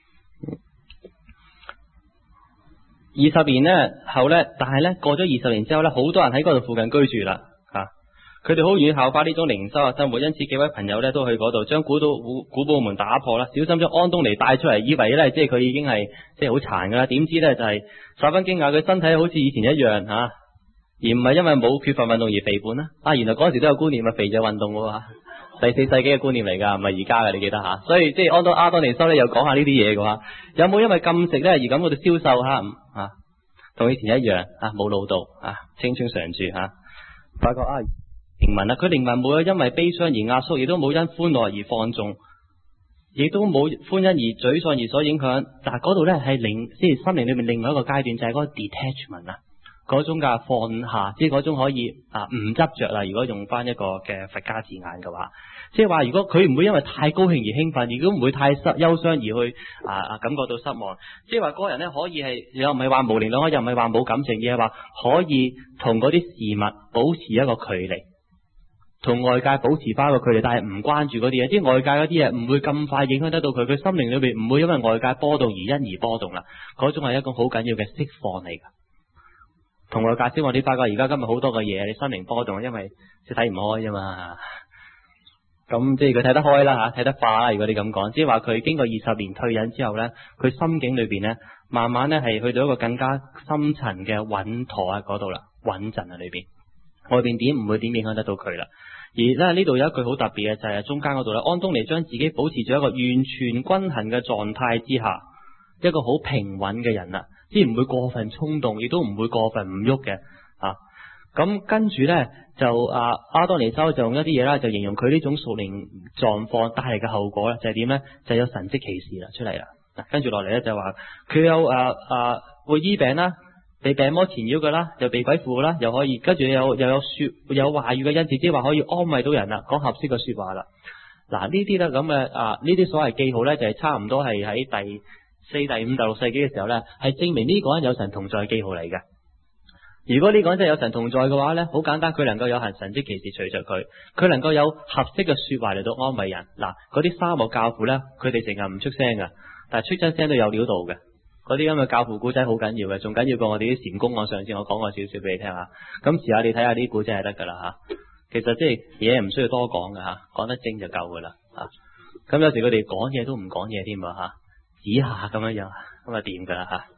二十年呢後呢，但係呢過咗二十年之後呢，好多人喺嗰度附近居住啦，吓佢哋好願意效法呢種靈修嘅生活，因此幾位朋友呢都去嗰度將古道古古堡門打破啦，小心將安東尼帶出嚟，以為呢即係佢已經係即係好殘噶啦，點知呢就係十分驚訝，佢身體好似以前一樣吓，而唔係因為冇缺乏運動而肥胖啦。啊，原來嗰時都有觀念啊，肥就運動喎，第四世紀嘅觀念嚟噶，唔係而家嘅，你記得吓。所以即係安東阿當尼修呢又講下呢啲嘢嘅話，有冇因為禁食呢而感覺到消瘦吓？啊，同以前一樣啊，冇老到啊，青春常駐吓。發覺啊，靈魂啊，佢靈魂冇有因為悲傷而壓縮，亦都冇因歡樂而放縱，亦都冇歡欣而沮喪而所影響。但係嗰度呢係靈，即係心靈裏面另外一個階段，就係、是、嗰個 detachment 啊，嗰種嘅放下，即係嗰種可以啊唔執着啦。如果用翻一個嘅佛家字眼嘅話。即係話，如果佢唔會因為太高興而興奮，亦都唔會太失憂傷而去啊啊感覺到失望。即係話，嗰個人咧可以係又唔係話模棱兩可，又唔係話冇感情，而係話可以同嗰啲事物保持一個距離，同外界保持翻一個距離，但係唔關注嗰啲嘢。即係外界嗰啲嘢唔會咁快影響得到佢，佢心靈裏邊唔會因為外界波動而因而波動啦。嗰種係一個好緊要嘅釋放嚟噶。同外界先，我哋發覺而家今日好多嘅嘢，你心靈波動，因為即係睇唔開啫嘛。咁即係佢睇得開啦吓，睇得化啦。如果你咁講，即係話佢經過二十年退隱之後呢，佢心境裏邊呢，慢慢呢係去到一個更加深層嘅穩妥喺嗰度啦，穩陣喺裏邊，外邊點唔會點影響得到佢啦。而咧呢度有一句好特別嘅，就係、是、中間嗰度咧，安東尼將自己保持住一個完全均衡嘅狀態之下，一個好平穩嘅人啦，即係唔會過分衝動，亦都唔會過分唔喐嘅啊。咁跟住呢，就啊阿多尼修就用一啲嘢啦，就形容佢呢種屬靈狀況帶嚟嘅後果咧，就係點呢？就有神蹟奇事啦出嚟啦。嗱，跟住落嚟呢，就話佢有啊啊會醫病啦，被病魔纏繞嘅啦，又被鬼附啦，又可以跟住有又有說有話語嘅恩賜，即係話可以安慰到人啦，講合適嘅說話啦。嗱，呢啲呢咁嘅啊呢啲所謂記號呢，就係差唔多係喺第四、第五、第六世紀嘅時候呢，係證明呢個人有神同在嘅記號嚟嘅。如果呢個人真係有神同在嘅話呢，好簡單，佢能夠有行神蹟奇事隨着佢，佢能夠有合適嘅說話嚟到安慰人。嗱，嗰啲沙漠教父呢，佢哋成日唔出聲噶，但係出真聲都有料到嘅。嗰啲咁嘅教父古仔好緊要嘅，仲緊要過我哋啲禪公。我上次我講過少少俾你聽下，咁時下你睇下啲古仔係得噶啦吓。其實即係嘢唔需要多講噶吓，講得精就夠噶啦吓。咁有時佢哋講嘢都唔講嘢添啊吓，指下咁樣樣，咁啊掂噶啦吓。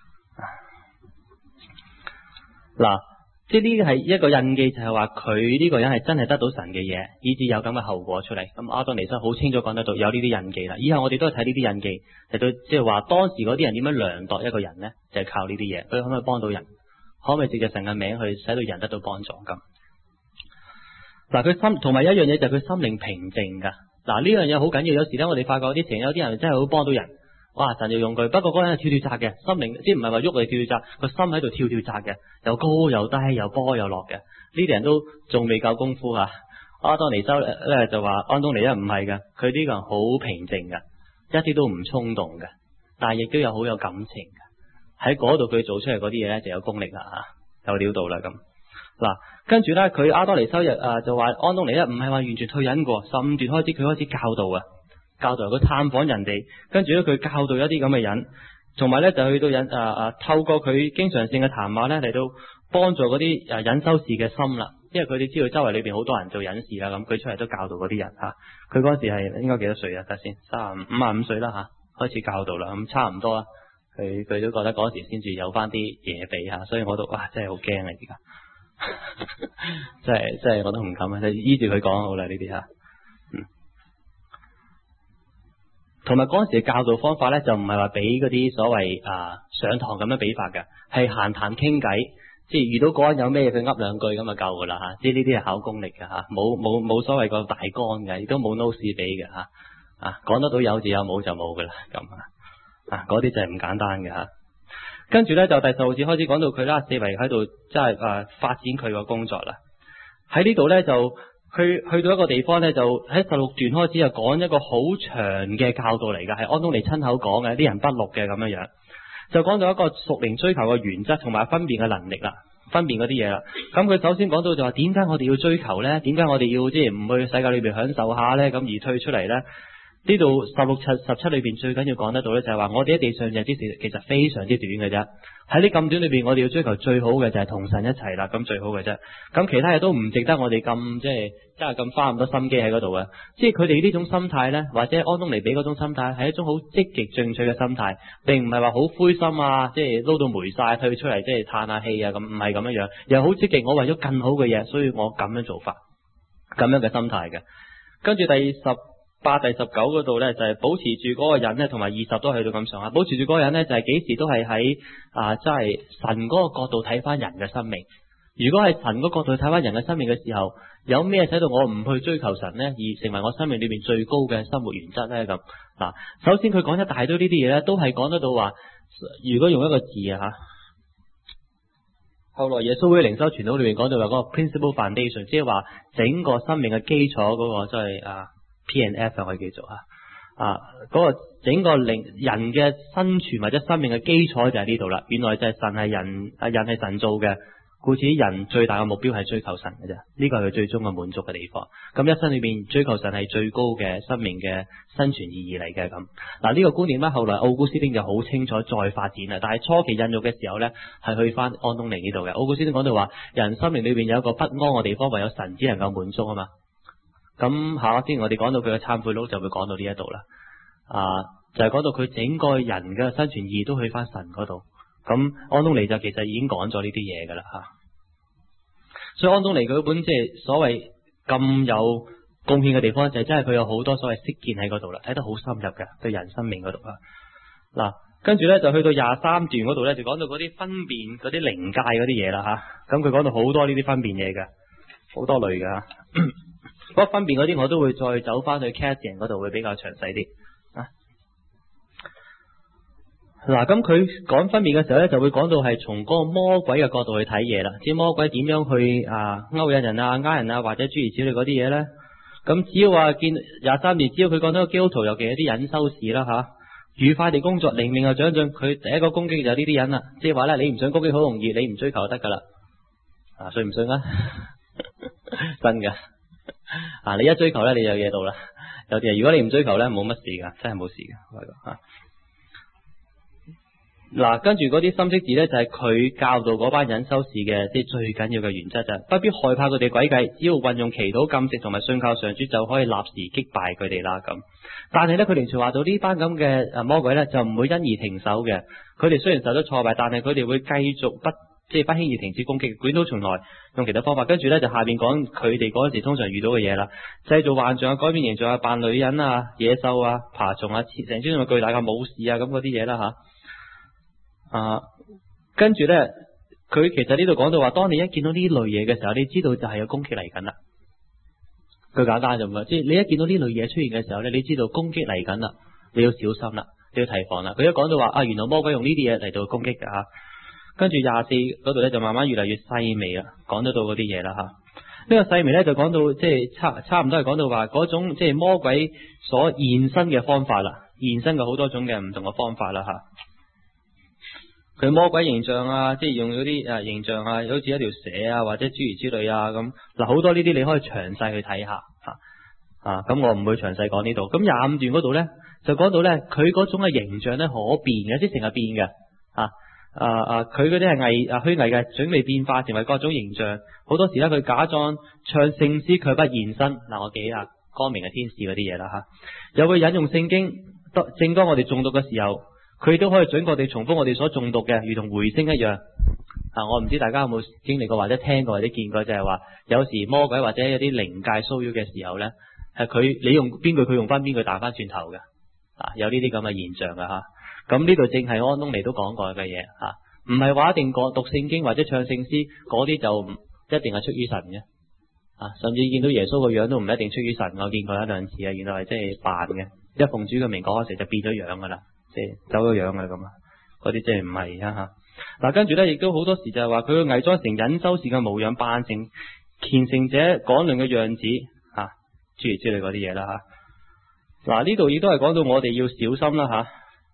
嗱，即係呢個係一個印記，就係話佢呢個人係真係得到神嘅嘢，以至有咁嘅後果出嚟。咁阿多尼修好清楚講得到有呢啲印記啦。以後我哋都係睇呢啲印記嚟到，即係話當時嗰啲人點樣量度一個人呢？就係、是、靠呢啲嘢，佢可唔可以幫到人？可唔可以藉着神嘅名去使到人得到幫助咁？嗱，佢心同埋一樣嘢就係佢心靈平靜噶。嗱，呢樣嘢好緊要。有時咧，我哋發覺啲情有啲人真係好幫到人， 哇！神要用佢，不過嗰人係跳跳紮嘅，心靈即係唔係話喐嚟跳跳紮，個心喺度跳跳紮嘅，又高又低，又波又落嘅。呢啲人都仲未夠功夫啊！阿當尼修咧就話安東尼咧唔係嘅，佢呢個人好平靜嘅，一啲都唔衝動嘅，但係亦都有好有感情嘅。喺嗰度佢做出嚟嗰啲嘢咧就有功力啦嚇，有料到啦咁。嗱，跟住咧佢阿當尼修日啊就話安東尼咧唔係話完全退隱過，十五段開始佢開始教導啊。教導佢探訪人哋，跟住咧佢教導一啲咁嘅人，同埋咧就去到引啊啊透過佢經常性嘅談話咧嚟到幫助嗰啲啊隱修士嘅心啦，因為佢哋知道周圍裏邊好多人做隱士啦，咁佢出嚟都教導嗰啲人吓。佢嗰時係應該幾多歲啊？睇先，三五五五歲啦吓，開始教導啦，咁差唔多啦。佢佢都覺得嗰時先至有翻啲嘢俾吓，所以我都哇真係好驚啊！而家真係真係我都唔敢啊，就依住佢講好啦呢啲吓。同埋嗰陣時嘅教導方法咧，就唔係話俾嗰啲所謂啊上堂咁樣俾法嘅，係閒談傾偈，即係遇到嗰人有咩佢噏兩句咁就夠噶啦嚇，即係呢啲係考功力嘅嚇，冇冇冇所謂個大綱嘅，亦都冇 notes 俾嘅嚇，啊講得到有就有，冇就冇噶啦咁啊，嗰啲就係唔簡單嘅嚇。跟住咧就第十號節開始講到佢啦，四圍喺度即係誒發展佢個工作啦。喺呢度咧就。佢去到一個地方咧，就喺十六段開始就講一個好長嘅教導嚟㗎，係安東尼親口講嘅，啲人筆錄嘅咁樣樣，就講到一個屬靈追求嘅原則同埋分辨嘅能力啦，分辨嗰啲嘢啦。咁佢首先講到就話點解我哋要追求咧？點解我哋要即係唔去世界裏邊享受下咧？咁而退出嚟咧？呢度十六七十七裏邊最緊要講得到咧，就係話我哋喺地上日子其實非常之短嘅啫。喺呢咁短裏邊，我哋要追求最好嘅就係同神一齊啦，咁最好嘅啫。咁其他嘢都唔值得我哋咁即係真係咁花咁多心機喺嗰度嘅。即係佢哋呢種心態咧，或者安東尼比嗰種心態，係一種好積極進取嘅心態，並唔係話好灰心啊，即係撈到霉晒退出嚟，即係嘆下氣啊，咁唔係咁樣樣，又好積極。我為咗更好嘅嘢，所以我咁樣做法，咁樣嘅心態嘅。跟住第十八、第十九嗰度咧，就係、是、保持住嗰個人咧，同埋二十都去到咁上下。保持住嗰個人咧，就係、是、幾時都係喺啊，即係神嗰個角度睇翻人嘅生命。如果係神嗰個角度睇翻人嘅生命嘅時候，有咩使到我唔去追求神咧，而成為我生命裏邊最高嘅生活原則咧？咁嗱，首先佢講一大堆呢啲嘢咧，都係講得到話，如果用一個字啊吓，後來耶穌會靈修傳道裏邊講到話嗰個 principal foundation， 即係話整個生命嘅基礎嗰、那個即係啊。P and F 可以叫做啊啊嗰個整個靈人嘅生存或者生命嘅基礎就喺呢度啦。原來就係神係人啊，人係神造嘅，故此人最大嘅目標係追求神嘅啫。呢個係佢最終嘅滿足嘅地方。咁一生裏邊追求神係最高嘅生命嘅生存意義嚟嘅。咁嗱呢個觀念咧，後來奧古斯丁就好清楚再發展啦。但係初期孕育嘅時候咧，係去翻安東尼呢度嘅。奧古斯丁講到話，人生命裏邊有一個不安嘅地方，唯有神只能夠滿足啊嘛。咁下之前我哋講到佢嘅懺悔錄就會講到呢一度啦，啊就係、是、講到佢整個人嘅生存意義都去翻神嗰度。咁安東尼就其實已經講咗呢啲嘢噶啦吓，所以安東尼佢本即係所謂咁有貢獻嘅地方，就係真係佢有好多所謂識見喺嗰度啦，睇得好深入嘅對人生命嗰度啊。嗱，跟住咧就去到廿三段嗰度咧，就講到嗰啲分辨嗰啲靈界嗰啲嘢啦吓。咁佢講到好多呢啲分辨嘢嘅，好多類嘅。不過分辨嗰啲我都會再走翻去 Cassian 嗰度會比較詳細啲啊。嗱，咁佢講分辨嘅時候咧，就會講到係從嗰個魔鬼嘅角度去睇嘢啦，即係魔鬼點樣去啊勾引人啊、呃人啊，或者諸如此類嗰啲嘢咧。咁只要話見廿三年，只要佢講到個基督徒，尤其係啲隱修士啦吓，愉快地工作，靈命又長進，佢第一個攻擊就係呢啲人啦。即係話咧，你唔想攻擊好容易，你唔追求就得噶啦。啊，信唔信啊？真嘅。啊！你一追求咧，你就有嘢到啦。有啲人，如果你唔追求咧，冇乜事噶，真係冇事噶。嗱、啊，跟住嗰啲心識字咧，就係、是、佢教導嗰班隱修士嘅，即係最緊要嘅原則就係、是，不必害怕佢哋詭計，只要運用祈禱、禁食同埋信靠上主，就可以立時擊敗佢哋啦。咁，但係咧，佢連隨話到呢班咁嘅誒魔鬼咧，就唔會因而停手嘅。佢哋雖然受咗挫敗，但係佢哋會繼續不。即係不輕易停止攻擊，捲土重來，用其他方法。跟住咧就下邊講佢哋嗰陣時通常遇到嘅嘢啦，製造幻象啊、改變形象啊、扮女人啊、野獸啊、爬蟲啊、成隻咁巨大嘅武士啊，咁嗰啲嘢啦吓。啊，跟住咧，佢其實呢度講到話，當你一見到呢類嘢嘅時候，你知道就係有攻擊嚟緊啦。佢簡單就咁啦，即係你一見到呢類嘢出現嘅時候咧，你知道攻擊嚟緊啦，你要小心啦。 都要提防啦。佢一講到話啊，原來魔鬼用呢啲嘢嚟到攻擊嘅吓，跟住廿四嗰度咧就慢慢越嚟越細微啦，講得到嗰啲嘢啦吓。呢個細微咧就講到即係差差唔多係講到話嗰種即係魔鬼所現身嘅方法啦，現身嘅好多種嘅唔同嘅方法啦吓。佢魔鬼形象啊，即係用嗰啲誒形象啊，好似一條蛇啊，或者諸如此類啊咁。嗱，好多呢啲你可以詳細去睇下吓啊。咁我唔會詳細講呢度。咁廿五段嗰度咧就講到咧，佢嗰種嘅形象咧可變嘅，即係成日變嘅啊啊啊！佢嗰啲係偽啊虛偽嘅，準備變化成為各種形象。好多時咧佢假裝唱聖詩，卻不現身。嗱，我記下光明嘅天使嗰啲嘢啦吓，又會引用聖經，正當我哋誦讀嘅時候，佢都可以準確地重複我哋所誦讀嘅，如同回聲一樣。啊，我唔知大家有冇經歷過或者聽過或者見過，就係話有時魔鬼或者有啲靈界騷擾嘅時候咧，係佢你用邊句佢用翻邊句打翻轉頭嘅。啊，有呢啲咁嘅現象嘅吓。咁呢度正係安東尼都講過嘅嘢吓，唔係話一定講讀聖經或者唱聖詩嗰啲就一定係出於神嘅。啊，甚至見到耶穌個樣都唔一定出於神。我見過一兩次啊，原來係即係扮嘅，一奉主嘅名講嗰時就變咗樣噶啦。即係走咗樣嘅咁啊，嗰啲即係唔係啊吓。嗱，跟住咧，亦都好多時就係話佢偽裝成隱修士嘅模樣，扮成虔誠者講論嘅樣子吓，諸如此類嗰啲嘢啦吓。嗱，呢度亦都係講到我哋要小心啦吓，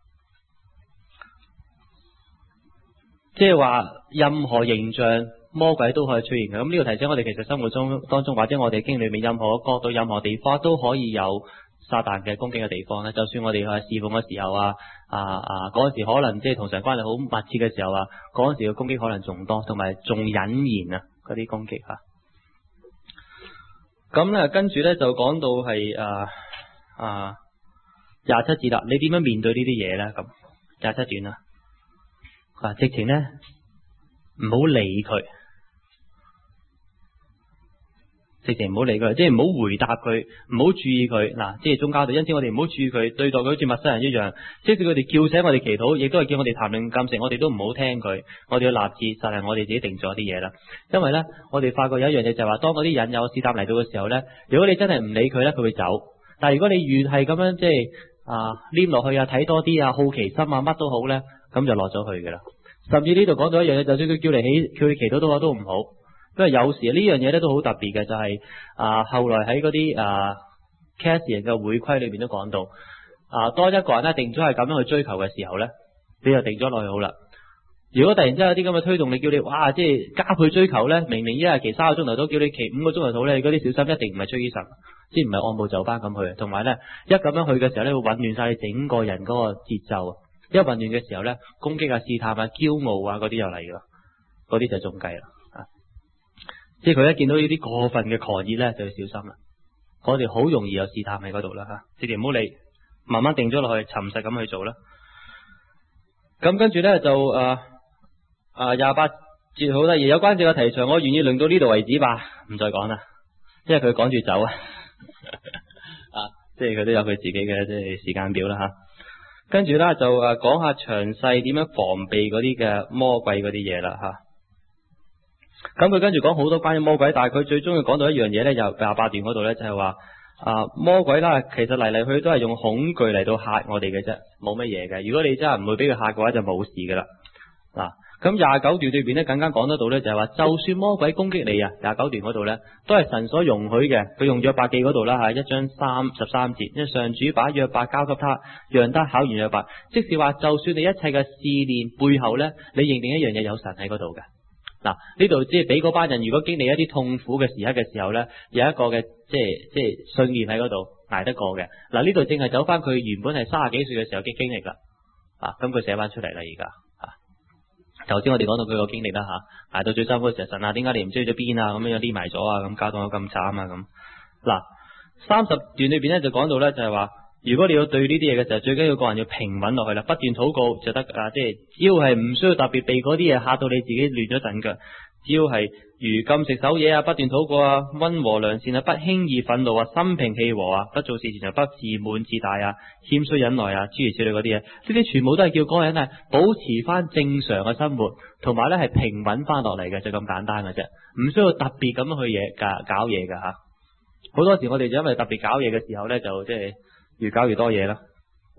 即係話任何形象魔鬼都可以出現嘅。咁呢個提醒我哋，其實生活中當中或者我哋經歷裏面任何角度、任何地方都可以有撒旦嘅攻擊嘅地方咧。就算我哋喺侍奉嘅時候啊啊啊嗰陣時可能即係同神關係好密切嘅時候啊，嗰陣時嘅攻擊可能仲多，同埋仲隱然啊嗰啲攻擊吓。咁咧跟住咧就講到係啊啊廿七節啦，你點樣面對呢啲嘢咧？咁廿七段啊，啊直情咧唔好理佢。直情唔好理佢，即係唔好回答佢，唔好注意佢。嗱，即係宗教度，因此我哋唔好注意佢，對待佢好似陌生人一樣。即使佢哋叫醒我哋祈禱，亦都係叫我哋談論禁食，我哋都唔好聽佢。我哋要立志，就係我哋自己定咗啲嘢啦。因為咧，我哋發覺有一樣嘢就係話，當嗰啲引誘試探嚟到嘅時候咧，如果你真係唔理佢咧，佢會走。但係如果你越係咁樣即係啊黏落去啊，睇多啲啊，好奇心啊，乜都好咧，咁就落咗去噶啦。甚至呢度講到一樣嘢，就算佢叫你起，叫你祈禱都好都唔好。因為有時呢樣嘢咧都好特別嘅，就係、是、啊後來喺嗰啲啊 cast 人嘅會規裏邊都講到啊，當一個人咧定咗係咁樣去追求嘅時候咧，你就定咗落去好啦。如果突然之間有啲咁嘅推動力，叫你哇即係加倍追求咧，明明一日期三個鐘頭都叫你期五個鐘頭到咧，嗰啲小心一定唔係出於神，即係唔係按部就班咁去。同埋咧一咁樣去嘅時候咧，會混亂晒你整個人嗰個節奏。一混亂嘅時候咧，攻擊啊、試探啊、驕傲啊嗰啲又嚟噶，嗰啲就中計啦。即係佢一見到呢啲過分嘅狂熱咧，就要小心啦。我哋好容易有試探喺嗰度啦吓，直接唔好理，慢慢定咗落去，沉實咁去做啦。咁跟住咧就誒誒廿八節好得意，有關這個題材，我願意論到呢度為止吧，唔再講啦。因為佢趕住走啊，啊，即係佢都有佢自己嘅即係時間表啦吓。跟住咧就誒講下詳細點樣防備嗰啲嘅魔鬼嗰啲嘢啦吓。咁佢跟住講好多關於魔鬼，但係佢最終要講到一樣嘢咧，由廿八段嗰度咧就係話啊魔鬼啦，其實嚟嚟去去都係用恐懼嚟到嚇我哋嘅啫，冇乜嘢嘅。如果你真係唔會俾佢嚇嘅話，就冇事噶啦。嗱，咁廿九段裏邊咧更加講得到咧，就係話就算魔鬼攻擊你啊，廿九段嗰度咧都係神所容許嘅。佢用約伯記嗰度啦吓，一章三十三節，因為上主把約伯交給他，讓他考驗約伯，即是話就算你一切嘅試煉背後咧，你認定一樣嘢有神喺嗰度嘅。嗱，呢度即係俾嗰班人，如果經歷一啲痛苦嘅時刻嘅時候咧，有一個嘅即係即係信念喺嗰度捱得過嘅。嗱，呢度正係走翻佢原本係三十幾歲嘅時候嘅經歷啦。啊，咁佢寫翻出嚟啦，而家啊，頭先我哋講到佢個經歷啦吓，捱到最辛苦嘅時候，神啊，點解你唔追咗邊啊？咁樣匿埋咗啊？咁搞到我咁慘啊？咁嗱，三十段裏邊咧就講到咧，就係話。如果你要對呢啲嘢嘅時候，最緊要個人要平穩落去啦，不斷禱告就得啊！即係只要係唔需要特別被嗰啲嘢嚇到你自己亂咗陣腳，只要係如禁食守嘢啊，不斷禱告啊，溫和良善啊，不輕易憤怒啊，心平氣和啊，不做事情就不自滿自大啊，謙虛忍耐啊，諸如此類嗰啲嘢，呢啲全部都係叫嗰個人係保持翻正常嘅生活，同埋咧係平穩翻落嚟嘅，就咁簡單嘅啫，唔需要特別咁去嘢搞搞嘢噶吓。好多時我哋就因為特別搞嘢嘅時候咧，就即係。越搞越多嘢啦。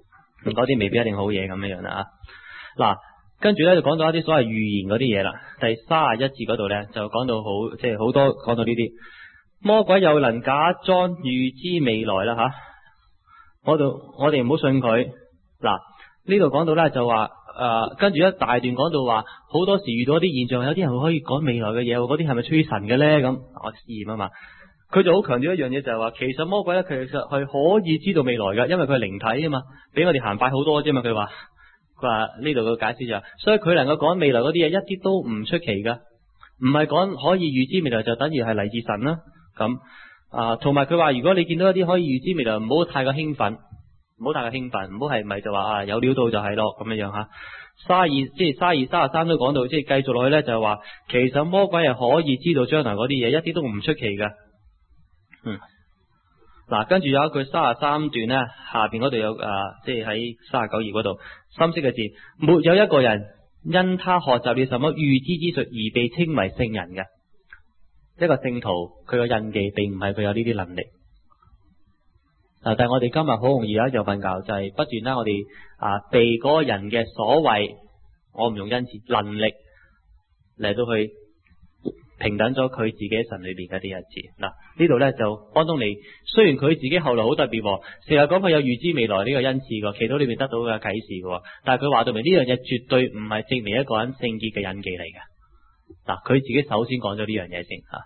嗰啲未必一定好嘢咁樣樣啦吓。嗱，跟住咧就講到一啲所謂預言嗰啲嘢啦。第三十一節嗰度咧就講到好，即係好多講到呢啲魔鬼又能假裝預知未來啦吓。我度我哋唔好信佢。嗱，呢度講到咧就話誒，跟住一大段講到話，好多時遇到一啲現象，有啲人會可以講未來嘅嘢，嗰啲係咪出於神嘅咧？咁我試驗啊嘛。佢就好強調一樣嘢，就係話，其實魔鬼咧，其實係可以知道未來嘅，因為佢係靈體啊嘛，比我哋行快好多啫嘛。佢話佢話呢度嘅解釋就係，所以佢能夠講未來嗰啲嘢，一啲都唔出奇噶，唔係講可以預知未來就等於係嚟自神啦。咁啊，同埋佢話，如果你見到一啲可以預知未來，唔好太過興奮，唔好太過興奮，唔好係咪就話啊有料到就係咯咁樣樣吓。卅二即係卅二、卅三都講到，即係繼續落去咧就係話，其實魔鬼係可以知道將來嗰啲嘢，一啲都唔出奇噶。嗯，嗱，跟住有一句三十三段咧，下邊嗰度有誒、呃，即係喺三十九頁嗰度深色嘅字，沒有一個人因他學習了什麼預知之術而被稱為聖人嘅。一個聖徒佢個印記並唔係佢有呢啲能力。嗱，但係我哋今日好容易咧就瞓覺，就係、是、不斷咧我哋啊被嗰個人嘅所謂，我唔用恩賜能力嚟到去平等咗佢自己喺神裏邊嘅啲日子。嗱，呢度咧就安東尼，雖然佢自己後來好特別，成日講佢有預知未來呢個恩賜嘅，祈禱裏邊得到嘅啟示嘅，但係佢話到明呢樣嘢絕對唔係證明一個人聖潔嘅印記嚟嘅。嗱，佢自己首先講咗呢樣嘢先吓。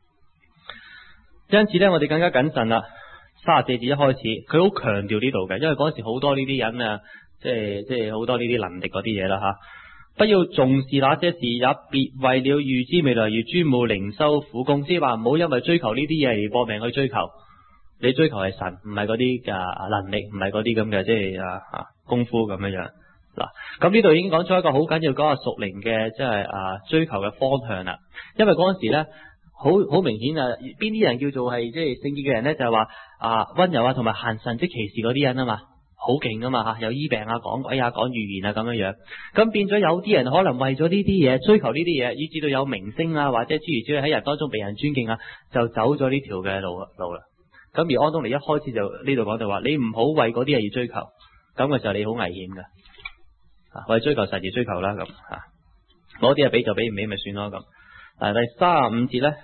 因此咧，我哋更加謹慎啦。三十四節一開始，佢好強調呢度嘅，因為嗰時好多呢啲人啊，即係即係好多呢啲能力嗰啲嘢啦吓。不要重視那些事，也別為了預知未來而專務靈修苦功。即係話唔好因為追求呢啲嘢而搏命去追求。你追求係神，唔係嗰啲嘅能力，唔係嗰啲咁嘅即係啊啊功夫咁樣樣。嗱，咁呢度已經講出一個好緊要講下屬靈嘅即係啊追求嘅方向啦。因為嗰陣時咧，好好明顯啊，邊啲人叫做係即係聖潔嘅人咧，就係話啊溫柔啊，同埋行神蹟奇事嗰啲人啊嘛。好勁噶嘛吓，有醫病啊、講鬼啊、講預言啊咁樣樣，咁變咗有啲人可能為咗呢啲嘢，追求呢啲嘢，以至到有明星啊或者諸如此類喺人當中被人尊敬啊，就走咗呢條嘅路路啦。咁而安東尼一開始就呢度講到話，你唔好為嗰啲嘢而追求，咁嘅時候你好危險噶，啊為追求實而追求啦咁吓，嗰啲啊俾就俾，唔俾咪算咯咁。啊第三十五節咧，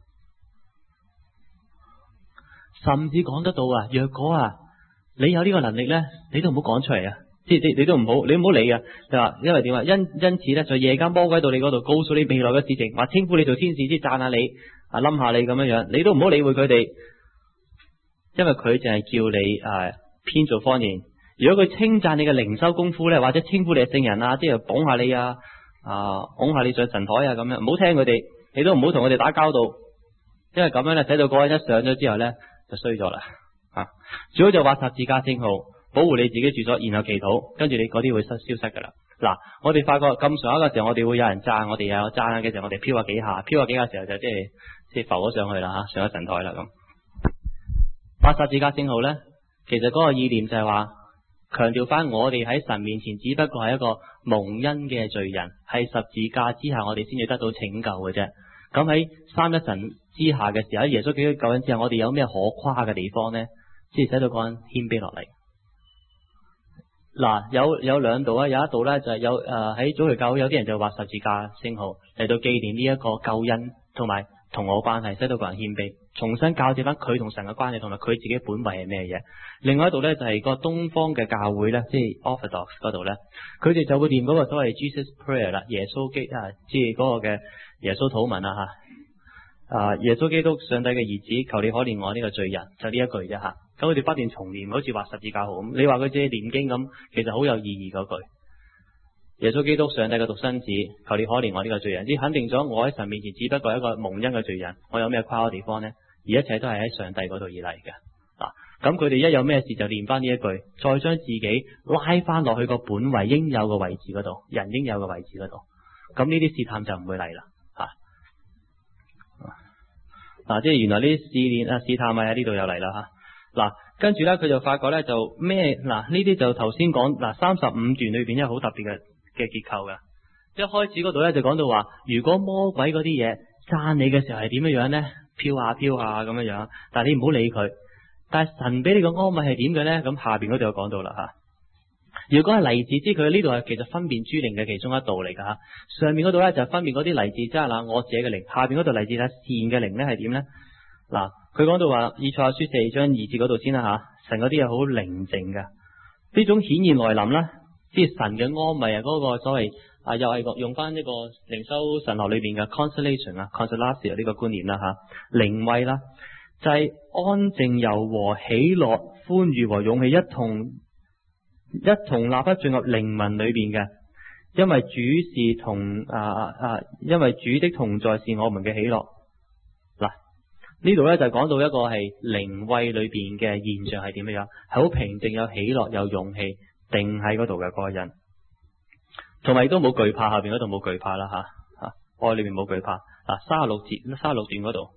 甚至講得到啊，若果啊。你有呢個能力咧，你都唔好講出嚟啊！即係你你都唔好，你唔好理啊！你話因為點啊？因因此咧，在夜間魔鬼到你嗰度，告訴你未來嘅事情，話稱呼你做天使，即係讚下你啊，冧下你咁樣樣，你都唔好理會佢哋，因為佢淨係叫你啊編造謊言。如果佢稱讚你嘅靈修功夫咧，或者稱呼你係聖人啊，即係捧下你啊啊，捧下你上神台啊咁樣，唔好聽佢哋，你都唔好同佢哋打交道，因為咁樣咧，使到嗰個人一上咗之後咧，就衰咗啦。啊，最好就畫十字架聖號，保護你自己住所，然後祈禱，跟住你嗰啲會失消失噶啦。嗱，我哋發覺咁上一個時候，我哋會有人讚我哋，有讚嘅時候，我哋飄下幾下，飄下幾下時候就即係即係浮咗上去啦吓，上咗神台啦咁。畫十字架聖號咧，其實嗰個意念就係話強調翻我哋喺神面前只不過係一個蒙恩嘅罪人，係十字架之下我哋先至得到拯救嘅啫。咁喺三一神之下嘅時候，喺耶穌基督救恩之後，我哋有咩可誇嘅地方呢？即係使到嗰人謙卑落嚟。嗱，有有兩度啊，有一度咧就係有誒喺早期教會有啲人就畫十字架聖號嚟到紀念呢一個救恩同埋同我關係，使到個人謙卑，重新校正翻佢同神嘅關係同埋佢自己本位係咩嘢。另外一度咧就係個東方嘅教會咧，即係 Orthodox 嗰度咧，佢哋就會念嗰個所謂 Jesus Prayer 啦，耶穌基啊，即係嗰個嘅耶穌禱文啊吓啊，耶穌基督上帝嘅兒子，求你可憐我呢個罪人，就呢一句啫吓。咁佢哋不斷重念，好似畫十字架號咁。你話佢自己念經咁，其實好有意義嗰句。耶穌基督上帝嘅獨生子，求你可憐我呢個罪人，即肯定咗我喺神面前只不過係一個蒙恩嘅罪人，我有咩誇嘅地方呢？而一切都係喺上帝嗰度而嚟嘅。嗱，咁佢哋一有咩事就念翻呢一句，再將自己拉翻落去個本位應有嘅位置嗰度，人應有嘅位置嗰度。咁呢啲試探就唔會嚟啦。吓，嗱，即係原來呢啲試煉啊試探咪喺呢度又嚟啦吓。嗱，跟住咧，佢就發覺咧，就咩嗱呢啲就頭先講嗱三十五段裏邊一個好特別嘅嘅結構嘅。一開始嗰度咧就講到話，如果魔鬼嗰啲嘢讚你嘅時候係點樣樣咧，飄下飄下咁樣樣，但係你唔好理佢。但係神俾你個安慰係點嘅咧？咁下邊嗰度有講到啦吓。 如果係例子之，佢呢度係其實分辨諸靈嘅其中一道嚟噶吓。上面嗰度咧就係分辨嗰啲例子，即係嗱我者嘅靈；下邊嗰度例子咧善嘅靈咧係點咧？嗱，佢講到話以賽亞書四章二節嗰度先啦吓，神嗰啲係好寧靜噶，呢種顯現來臨啦，即係神嘅安慰啊，嗰個所謂啊又係用翻呢個靈修神學裏邊嘅 consolation 啊 consolation 呢個觀念啦吓，靈慰啦，就係、是、安靜柔和喜樂歡愉和勇氣一同。一同立刻進入靈魂裏邊嘅，因為主是同啊啊，因為主的同在是我們嘅喜樂。嗱，呢度咧就講到一個係靈慰裏邊嘅現象係點樣？係好平靜，有喜樂，有勇氣，定喺嗰度嘅嗰個人，同埋亦都冇懼怕，下邊嗰度冇懼怕啦吓吓，愛裏邊冇懼怕。嗱，三十六節，三十六段嗰度。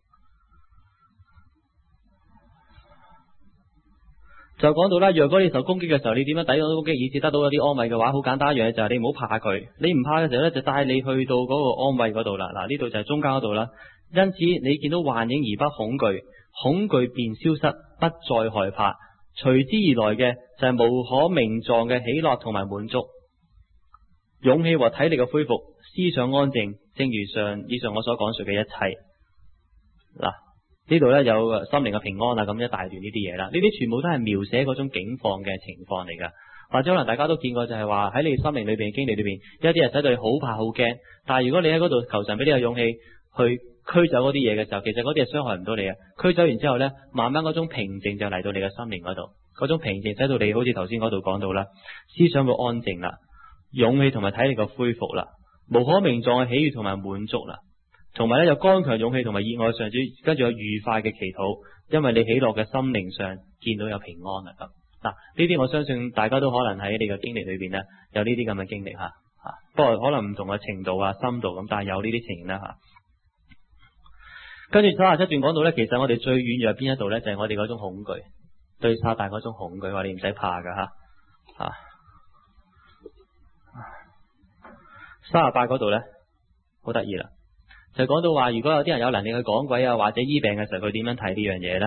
就講到啦，若果你受攻擊嘅時候，你點樣抵擋攻擊，以至得到一啲安慰嘅話，好簡單一樣嘢就係你唔好怕佢。你唔怕嘅時候咧，就帶你去到嗰個安慰嗰度啦。嗱，呢度就係中間嗰度啦。因此你見到幻影而不恐懼，恐懼便消失，不再害怕。隨之而來嘅就係無可名狀嘅喜樂同埋滿足，勇氣和體力嘅恢復，思想安靜，正如上以上我所講述嘅一切。嗱。呢度咧有心靈嘅平安啊，咁一大段呢啲嘢啦，呢啲全部都係描寫嗰種境況嘅情況嚟噶。或者可能大家都見過，就係話喺你心靈裏邊嘅經歷裏邊，一啲人使到你好怕好驚，但係如果你喺嗰度求神俾你有勇氣去驅走嗰啲嘢嘅時候，其實嗰啲係傷害唔到你啊。驅走完之後呢，慢慢嗰種平靜就嚟到你嘅心靈嗰度，嗰種平靜使到你好似頭先嗰度講到啦，思想會安靜啦，勇氣同埋體力嘅恢復啦，無可名狀嘅喜悅同埋滿足啦。同埋咧有剛強勇氣同埋熱愛上主，跟住有愉快嘅祈禱，因為你喜樂嘅心靈上見到有平安啦咁。嗱，呢啲我相信大家都可能喺你嘅經歷裏邊咧有呢啲咁嘅經歷吓吓，不過可能唔同嘅程度啊深度咁，但係有呢啲情形啦吓。跟住三十七段講到咧，其實我哋最軟弱邊一度咧，就係我哋嗰種恐懼，對撒旦嗰種恐懼，話你唔使怕噶吓吓。三十八嗰度咧好得意啦。就講到話，如果有啲人有能力去趕鬼啊，或者醫病嘅時候，佢點樣睇呢樣嘢呢？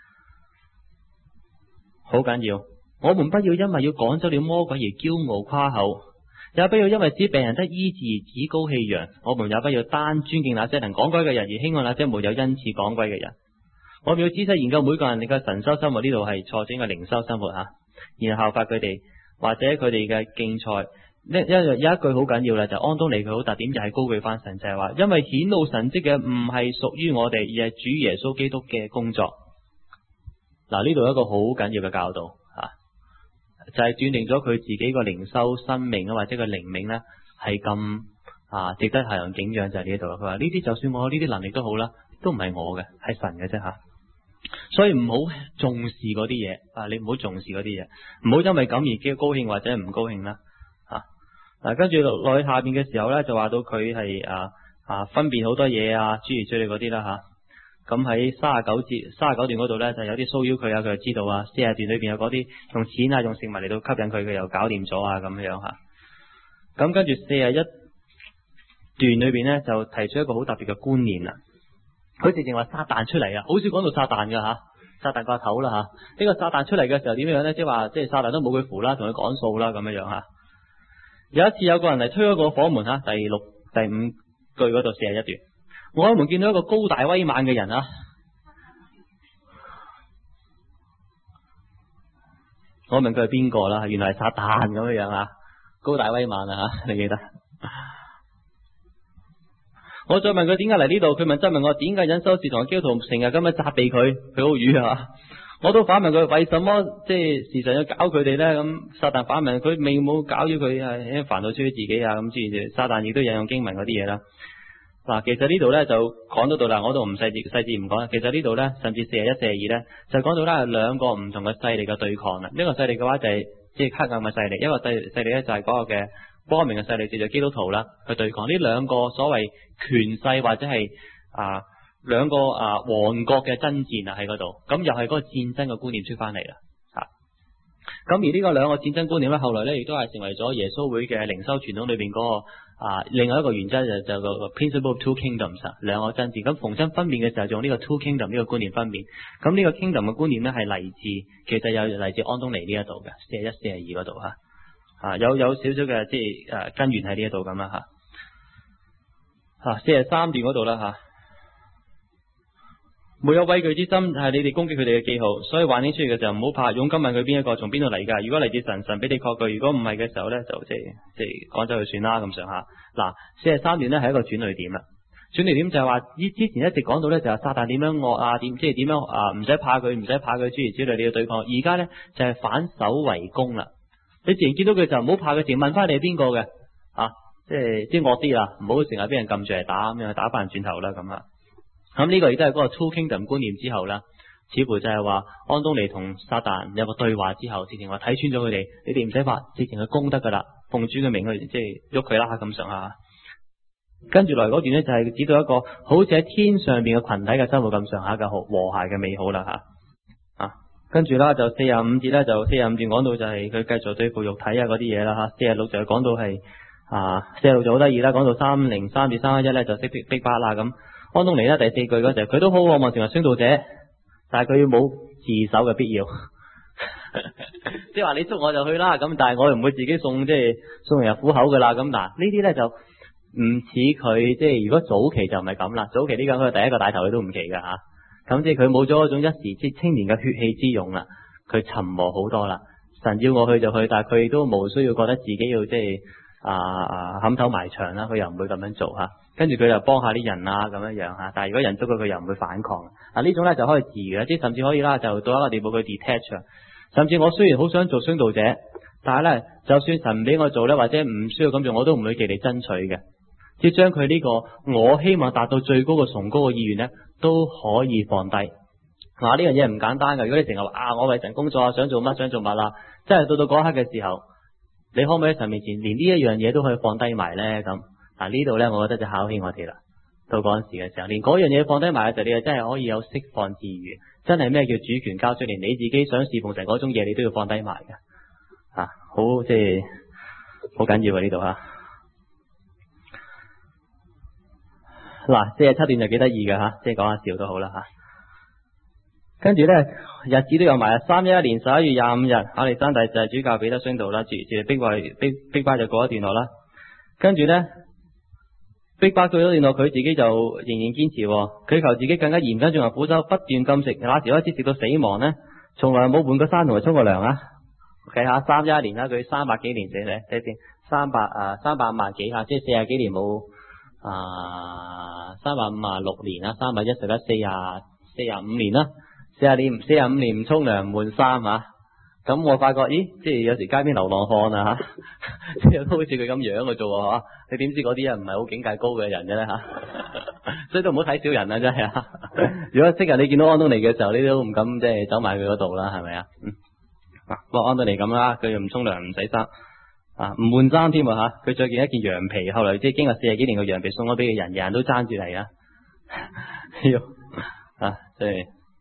好緊要，我們不要因為要趕走了魔鬼而驕傲誇口，也不要因為使病人得醫治而趾高氣揚。我們也不要單尊敬那些能趕鬼嘅人，而輕看那些沒有恩賜趕鬼嘅人。我們要仔細研究每個人嘅神修生活，呢度係錯整嘅靈修生活吓，然後效法佢哋，或者佢哋嘅競賽。一有有一句好緊要啦，就是、安東尼佢好特點就係高舉翻神，就係、是、話，因為顯露神蹟嘅唔係屬於我哋，而係主耶穌基督嘅工作。嗱，呢度一個好緊要嘅教導啊，就係斷定咗佢自己個靈修生命啊，或者個靈命咧係咁啊值得係人敬仰，就係呢度啦。佢話呢啲就算我有呢啲能力都好啦，都唔係我嘅，係神嘅啫吓。所以唔好重視嗰啲嘢啊，你唔好重視嗰啲嘢，唔好因為咁而嘅高興或者唔高興啦。嗱、啊，跟住落去下邊嘅時候咧，就話到佢係啊啊分辨好多嘢啊，諸如此類嗰啲啦吓。咁喺三十九節、三十九段嗰度咧，就有啲騷擾佢啊，佢就知道啊。四十段裏邊有嗰啲用錢啊、用食物嚟到吸引佢，佢又搞掂咗啊，咁樣吓。咁跟住四十一段裏邊咧，就提出一個好特別嘅觀念啦。佢直情話撒旦出嚟啊，好少講到撒旦噶吓，撒旦個頭啦吓。呢、這個撒旦出嚟嘅時候點樣咧？即係話，即係撒旦都冇佢符啦，同佢講數啦，咁樣樣吓。有一次有個人嚟推開個房門吓，第六、第五句嗰度四十一段，我們見到一個高大威猛嘅人啊，我問佢係邊個啦？原來係撒旦咁樣樣啊，高大威猛啊吓，你記得？我再問佢點解嚟呢度，佢問質問我點解隱修士同基督徒成日咁樣責備佢，佢好瘀啊。我都反問佢為什麼即係時常要搞佢哋咧？咁撒旦反問佢未冇搞咗佢啊，因為煩惱出於自己啊，咁之撒旦亦都引用經文嗰啲嘢啦。嗱，其實呢度咧就講到到啦，我都唔細節細節唔講啦。其實呢度咧甚至四十一、四十二咧就講到咧兩個唔同嘅勢力嘅對抗啦。呢個勢力嘅話就係即係黑暗嘅勢力，一個勢勢力咧就係嗰個嘅光明嘅勢力，叫做基督徒啦，去對抗呢兩個所謂權勢或者係啊。兩個啊王國嘅爭戰啊喺嗰度，咁又係嗰個戰爭嘅觀念出翻嚟啦，吓、啊、咁而呢個兩個戰爭觀念咧，後來咧亦都係成為咗耶穌會嘅靈修傳統裏邊嗰、那個啊另外一個原則就就個 principle of two kingdoms 兩個爭戰，咁逢親分辨嘅時候就用呢個 two kingdom 呢個觀念分辨，咁呢個 kingdom 嘅觀念咧係嚟自其實有嚟自安東尼呢一度嘅四十一、四十二嗰度吓， 啊，有有少少嘅即係誒根源喺呢一度咁啦吓。啊，四十三段嗰度啦吓。沒有畏懼之心係你哋攻擊佢哋嘅記號，所以幻影出現嘅時候唔好怕，勇敢問佢邊一個，從邊度嚟㗎？如果嚟自神，神俾你確據；如果唔係嘅時候咧，就即係即係趕走佢算啦咁上下。嗱，四十三段咧係一個轉捩點啦。轉捩點就係話，之之前一直講到咧就係撒旦點樣惡啊，點即係點樣啊，唔使怕佢，唔使怕佢，諸如此類你要對抗。而家咧就係反守為攻啦。你自然見到佢就唔好怕佢，淨問翻你係邊個嘅啊，即係即係惡啲啦，唔好成日俾人撳住嚟打咁樣，打翻人轉頭啦咁啊。咁呢個亦都係嗰個 Two Kingdom 觀念之後啦，似乎就係話安東尼同撒旦有個對話之後，直情話睇穿咗佢哋，你哋唔使怕，直情係攻得噶啦，奉主嘅名去即係喐佢啦咁上下。跟住來嗰段呢，就係指到一個好似喺天上邊嘅群體嘅生活咁上下嘅和和諧嘅美好啦吓啊。跟住啦就四十五節咧，就四十五段講到就係佢繼續對付肉體啊嗰啲嘢啦吓。四十六就講到係啊，四十六就好得意啦，講到三零三至三一一咧就識逼逼巴啦咁。安東尼咧第四句嗰時候，佢都好渴望成為宣道者，但係佢冇自首嘅必要，即係話你捉我就去啦，咁但係我又唔會自己送即係送人入虎口噶啦。咁嗱呢啲咧就唔似佢，即係如果早期就唔係咁啦，早期呢個佢第一個帶頭佢都唔奇噶吓，咁即係佢冇咗嗰種一時即係青年嘅血氣之勇啦，佢沉磨好多啦。神要我去就去，但係佢都冇需要覺得自己要即係啊啊冚頭埋牆啦，佢又唔會咁樣做吓。跟住佢又幫下啲人啊咁樣樣吓，但係如果人捉佢，佢又唔會反抗。啊呢種咧就可以治嘅，即係甚至可以啦，就到一個地步佢 detach。甚至我雖然好想做宣道者，但係咧就算神唔俾我做咧，或者唔需要咁做，我都唔會極力爭取嘅。即係將佢呢個我希望達到最高嘅崇高嘅意願咧，都可以放低。嗱呢樣嘢唔簡單噶。如果你成日話啊，我為神工作啊，想做乜想做乜啦，即係到到嗰一刻嘅時候，你可唔可以喺神面前連呢一樣嘢都可以放低埋咧咁？嗱呢度咧，我覺得就考起我哋啦。到嗰陣時嘅時候，連嗰樣嘢放低埋嘅時候，你就真係可以有釋放自如，真係咩叫主權交出，連你自己想侍奉神嗰種嘢，你都要放低埋嘅。啊，好即係好緊要啊呢度吓。嗱，四十七段就幾得意嘅吓，即係講下笑都好啦吓。跟住咧，日子都有埋啊，三一一年十一月廿五日，亞歷山大就係主教彼得宣道啦，自自逼壞逼逼巴就過一段落啦。跟住咧。逼巴到咗段落，佢自己就仍然堅持，佢求自己更加嚴謹進行苦修，不斷禁食，那時開始食到死亡呢，從來冇換過衫同埋沖過涼啊！計下三一一年啦，佢三百幾年寫咧，睇先，三百啊三百五萬幾下，即係四十幾年冇啊三百五啊六年啦，三百一十一四啊四十五年啦，四十年四十五年唔沖涼唔換衫啊！咁我發覺，咦，即係有時街邊流浪漢啊吓，即係都好似佢咁樣嘅啫吓，你點知嗰啲人唔係好境界高嘅人嘅咧吓？所以都唔好睇小人啊，真係啊！如果昔日你見到安東尼嘅時候，你都唔敢即係走埋佢嗰度啦，係咪啊？嗯，不過安東尼咁啦，佢又唔沖涼唔洗衫啊，唔換衫添啊吓，佢着件一件羊皮，後來即係經過四十幾年嘅羊皮送咗俾佢人，人人都爭住嚟啊！啊，即係。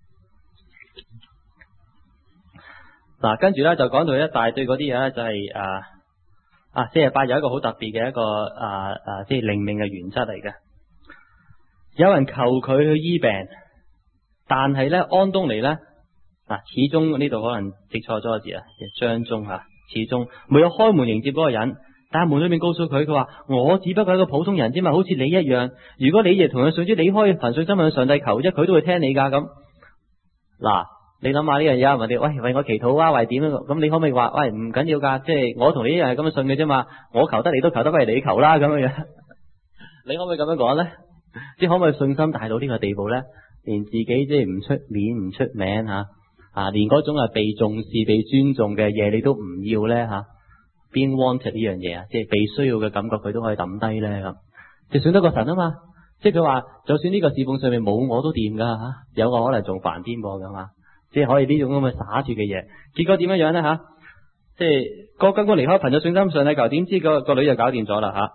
嗱、啊，跟住咧就講到一大堆嗰啲嘢咧，就係、是、啊啊四十八有一個好特別嘅一個啊啊即係靈命嘅原則嚟嘅。有人求佢去醫病，但係咧安東尼咧嗱、啊，始終呢度可能記錯咗個字啊，章中吓，始終沒有開門迎接嗰個人，但係門裏面告訴佢，佢話我只不過係一個普通人啫嘛，好似你一樣。如果你亦同樣信主，你可以憑信心向上帝求啫，佢都會聽你噶咁。嗱。啊你諗下呢樣嘢，問你喂為我祈禱啊，為點咁？你可唔可以話喂唔緊要噶？即係我同你一樣係咁樣信嘅啫嘛。我求得你都求得，不如你求啦咁樣樣。你可唔可以咁樣講咧？即係可唔可以信心大到呢個地步咧？連自己即係唔出面唔出名吓啊，連嗰種係被重視、被尊重嘅嘢你都唔要咧吓？邊 wanted 呢樣嘢啊？即係被需要嘅感覺，佢都可以抌低咧咁。就信得個神啊嘛！即係佢話，就算呢個侍奉上面冇我都掂噶吓，有個可能仲煩添噃咁嘛。即係可以呢種咁嘅灑脫嘅嘢，結果點樣樣咧吓？即係個根本離開憑咗信心上帝求，點知個個女就搞掂咗啦吓。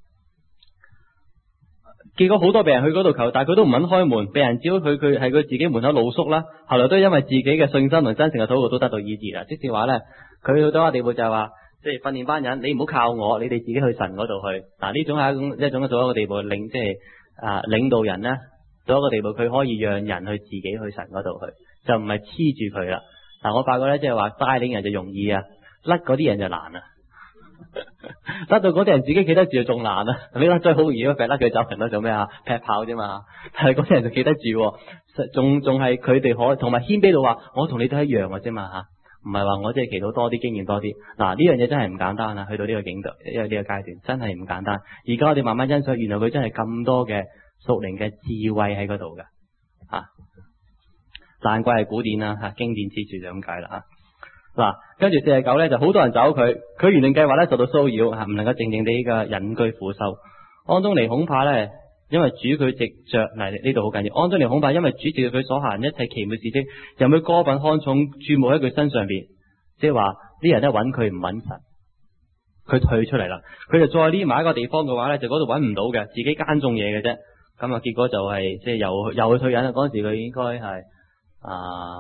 結果好多病人去嗰度求，但係佢都唔肯開門，病人只好佢佢係佢自己門口露宿啦。後來都因為自己嘅信心同真誠嘅禱告都得到醫治啦。即係話咧，佢去到一個地步就係話，即係訓練班人，你唔好靠我，你哋自己去神嗰度去。嗱呢種係一種一種到一個地步，領即係啊領導人咧到一個地步，佢可以讓人去自己去神嗰度去。就唔係黐住佢啦。嗱，我發覺咧，即係話帶領人就容易啊，甩嗰啲人就難啊。 得到嗰啲人自己企得住就仲難啊！你話最好易咯，劈甩佢走人咯，做咩啊？劈炮啫嘛。但係嗰啲人就企得住，仲仲係佢哋可同埋謙卑到話，我同你都一樣嘅啫嘛吓，唔係話我即係祈禱多啲經驗多啲。嗱呢樣嘢真係唔簡單啊！去到呢個境度，因為呢個階段真係唔簡單。而家我哋慢慢欣賞，原來佢真係咁多嘅屬靈嘅智慧喺嗰度嘅吓，難怪係古典啦吓，經典之處就咁解啦吓。嗱，跟住四十九咧，就好多人找佢，佢原定計劃咧受到騷擾吓，唔能夠靜靜地嘅隱居苦修。安東尼恐怕咧，因為主佢藉着嚟呢度好緊要。安東尼恐怕因為主藉佢所行一切奇妙事蹟，又佢過分看重注目喺佢身上邊，即係話啲人咧揾佢唔揾神，佢退出嚟啦。佢就再匿埋一個地方嘅話咧，就嗰度揾唔到嘅，自己耕種嘢嘅啫。咁啊，結果就係即係又又去退隱啦。嗰陣時佢應該係啊。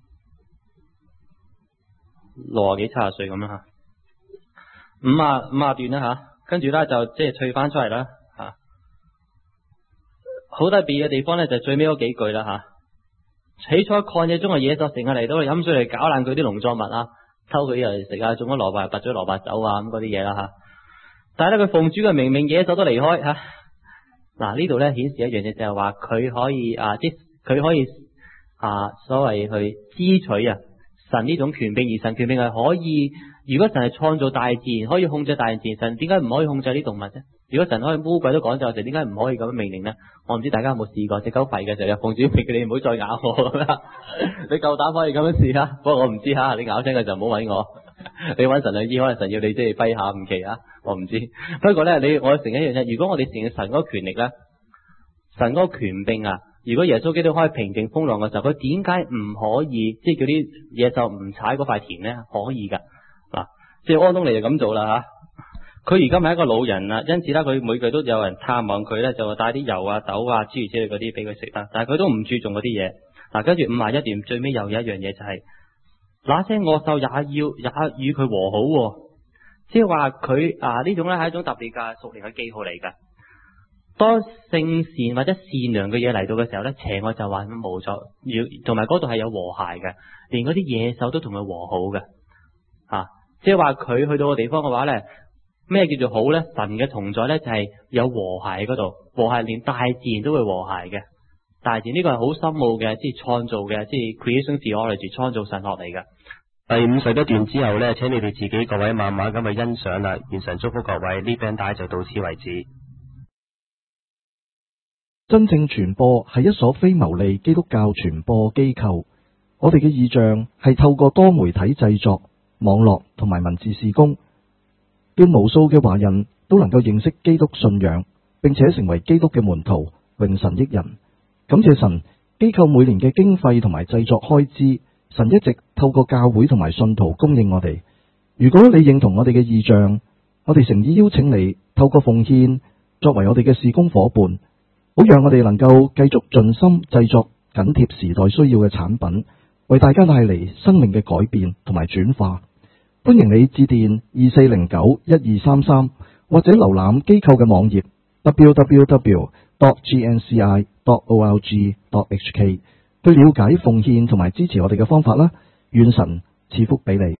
六啊幾七十歲咁啦吓，五啊五啊段啦吓，跟住咧就即係退翻出嚟啦吓。好特別嘅地方咧就最尾嗰幾句啦吓。起初曠野中嘅野獸成日嚟到飲水嚟搞爛佢啲農作物啊，偷佢嘢嚟食啊，種咗蘿蔔拔咗蘿蔔酒啊咁嗰啲嘢啦吓。但係咧佢奉主嘅命令，野獸都離開吓。嗱呢度咧顯示一樣嘢就係話佢可以啊，即佢可以啊所謂去支取啊。神呢種權柄，而神權柄係可以，如果神係創造大自然，可以控制大自然，神點解唔可以控制啲動物啫？如果神可以烏龜都趕走，神點解唔可以咁樣命令呢？我唔知大家有冇試過隻狗吠嘅時候，奉主命令你唔好再咬我咁啦。你夠膽可以咁樣試下？不過我唔知吓，你咬親嘅時候唔好搵我，你搵神去醫，可能神要你即係揮下唔奇啊，我唔知。不過咧，你我承認一樣嘢，如果我哋承認神嗰個權力咧，神嗰個權柄啊。如果耶穌基督可以平靜風浪嘅時候，佢點解唔可以即係叫啲野獸唔踩嗰塊田呢？可以噶嗱，即係安東尼就咁做啦吓。佢而家咪一個老人啦，因此咧佢每句都有人探望佢咧，就話帶啲油啊、豆啊、諸如此類嗰啲俾佢食啦。但係佢都唔注重嗰啲嘢。嗱，跟住五十一段最尾又有一樣嘢就係、是，那些惡獸也要也與佢和好，即係話佢啊呢種咧係一種特別嘅屬靈嘅記號嚟噶。當聖善或者善良嘅嘢嚟到嘅時候咧，邪惡就話冇咗，要同埋嗰度係有和諧嘅，連嗰啲野獸都同佢和好嘅，啊，即係話佢去到個地方嘅話咧，咩叫做好咧？神嘅同在咧就係有和諧喺嗰度，和諧連大自然都會和諧嘅，大自然呢個係好深奧嘅，即係創造嘅，即係 creation theology 創造神落嚟嘅。 第五十一段之後咧，請你哋自己各位慢慢咁去欣賞啦。願神祝福各位，呢餅帶就到此為止。 真正傳播係一所非牟利基督教傳播機構，我哋嘅意象係透過多媒體製作、網絡同埋文字事工，叫無數嘅華人都能夠認識基督信仰，並且成為基督嘅門徒，榮神益人。感謝神，機構每年嘅經費同埋製作開支，神一直透過教會同埋信徒供應我哋。如果你認同我哋嘅意象，我哋誠意邀請你透過奉獻作為我哋嘅事工夥伴，好讓我哋能夠繼續盡心製作緊貼時代需要嘅產品，為大家帶嚟生命嘅改變同埋轉化。歡迎你致電二四零九一二三三，或者瀏覽機構嘅網頁 double-u double-u double-u dot g n c i dot org dot h k 去了解奉獻同埋支持我哋嘅方法啦。願神賜福俾你。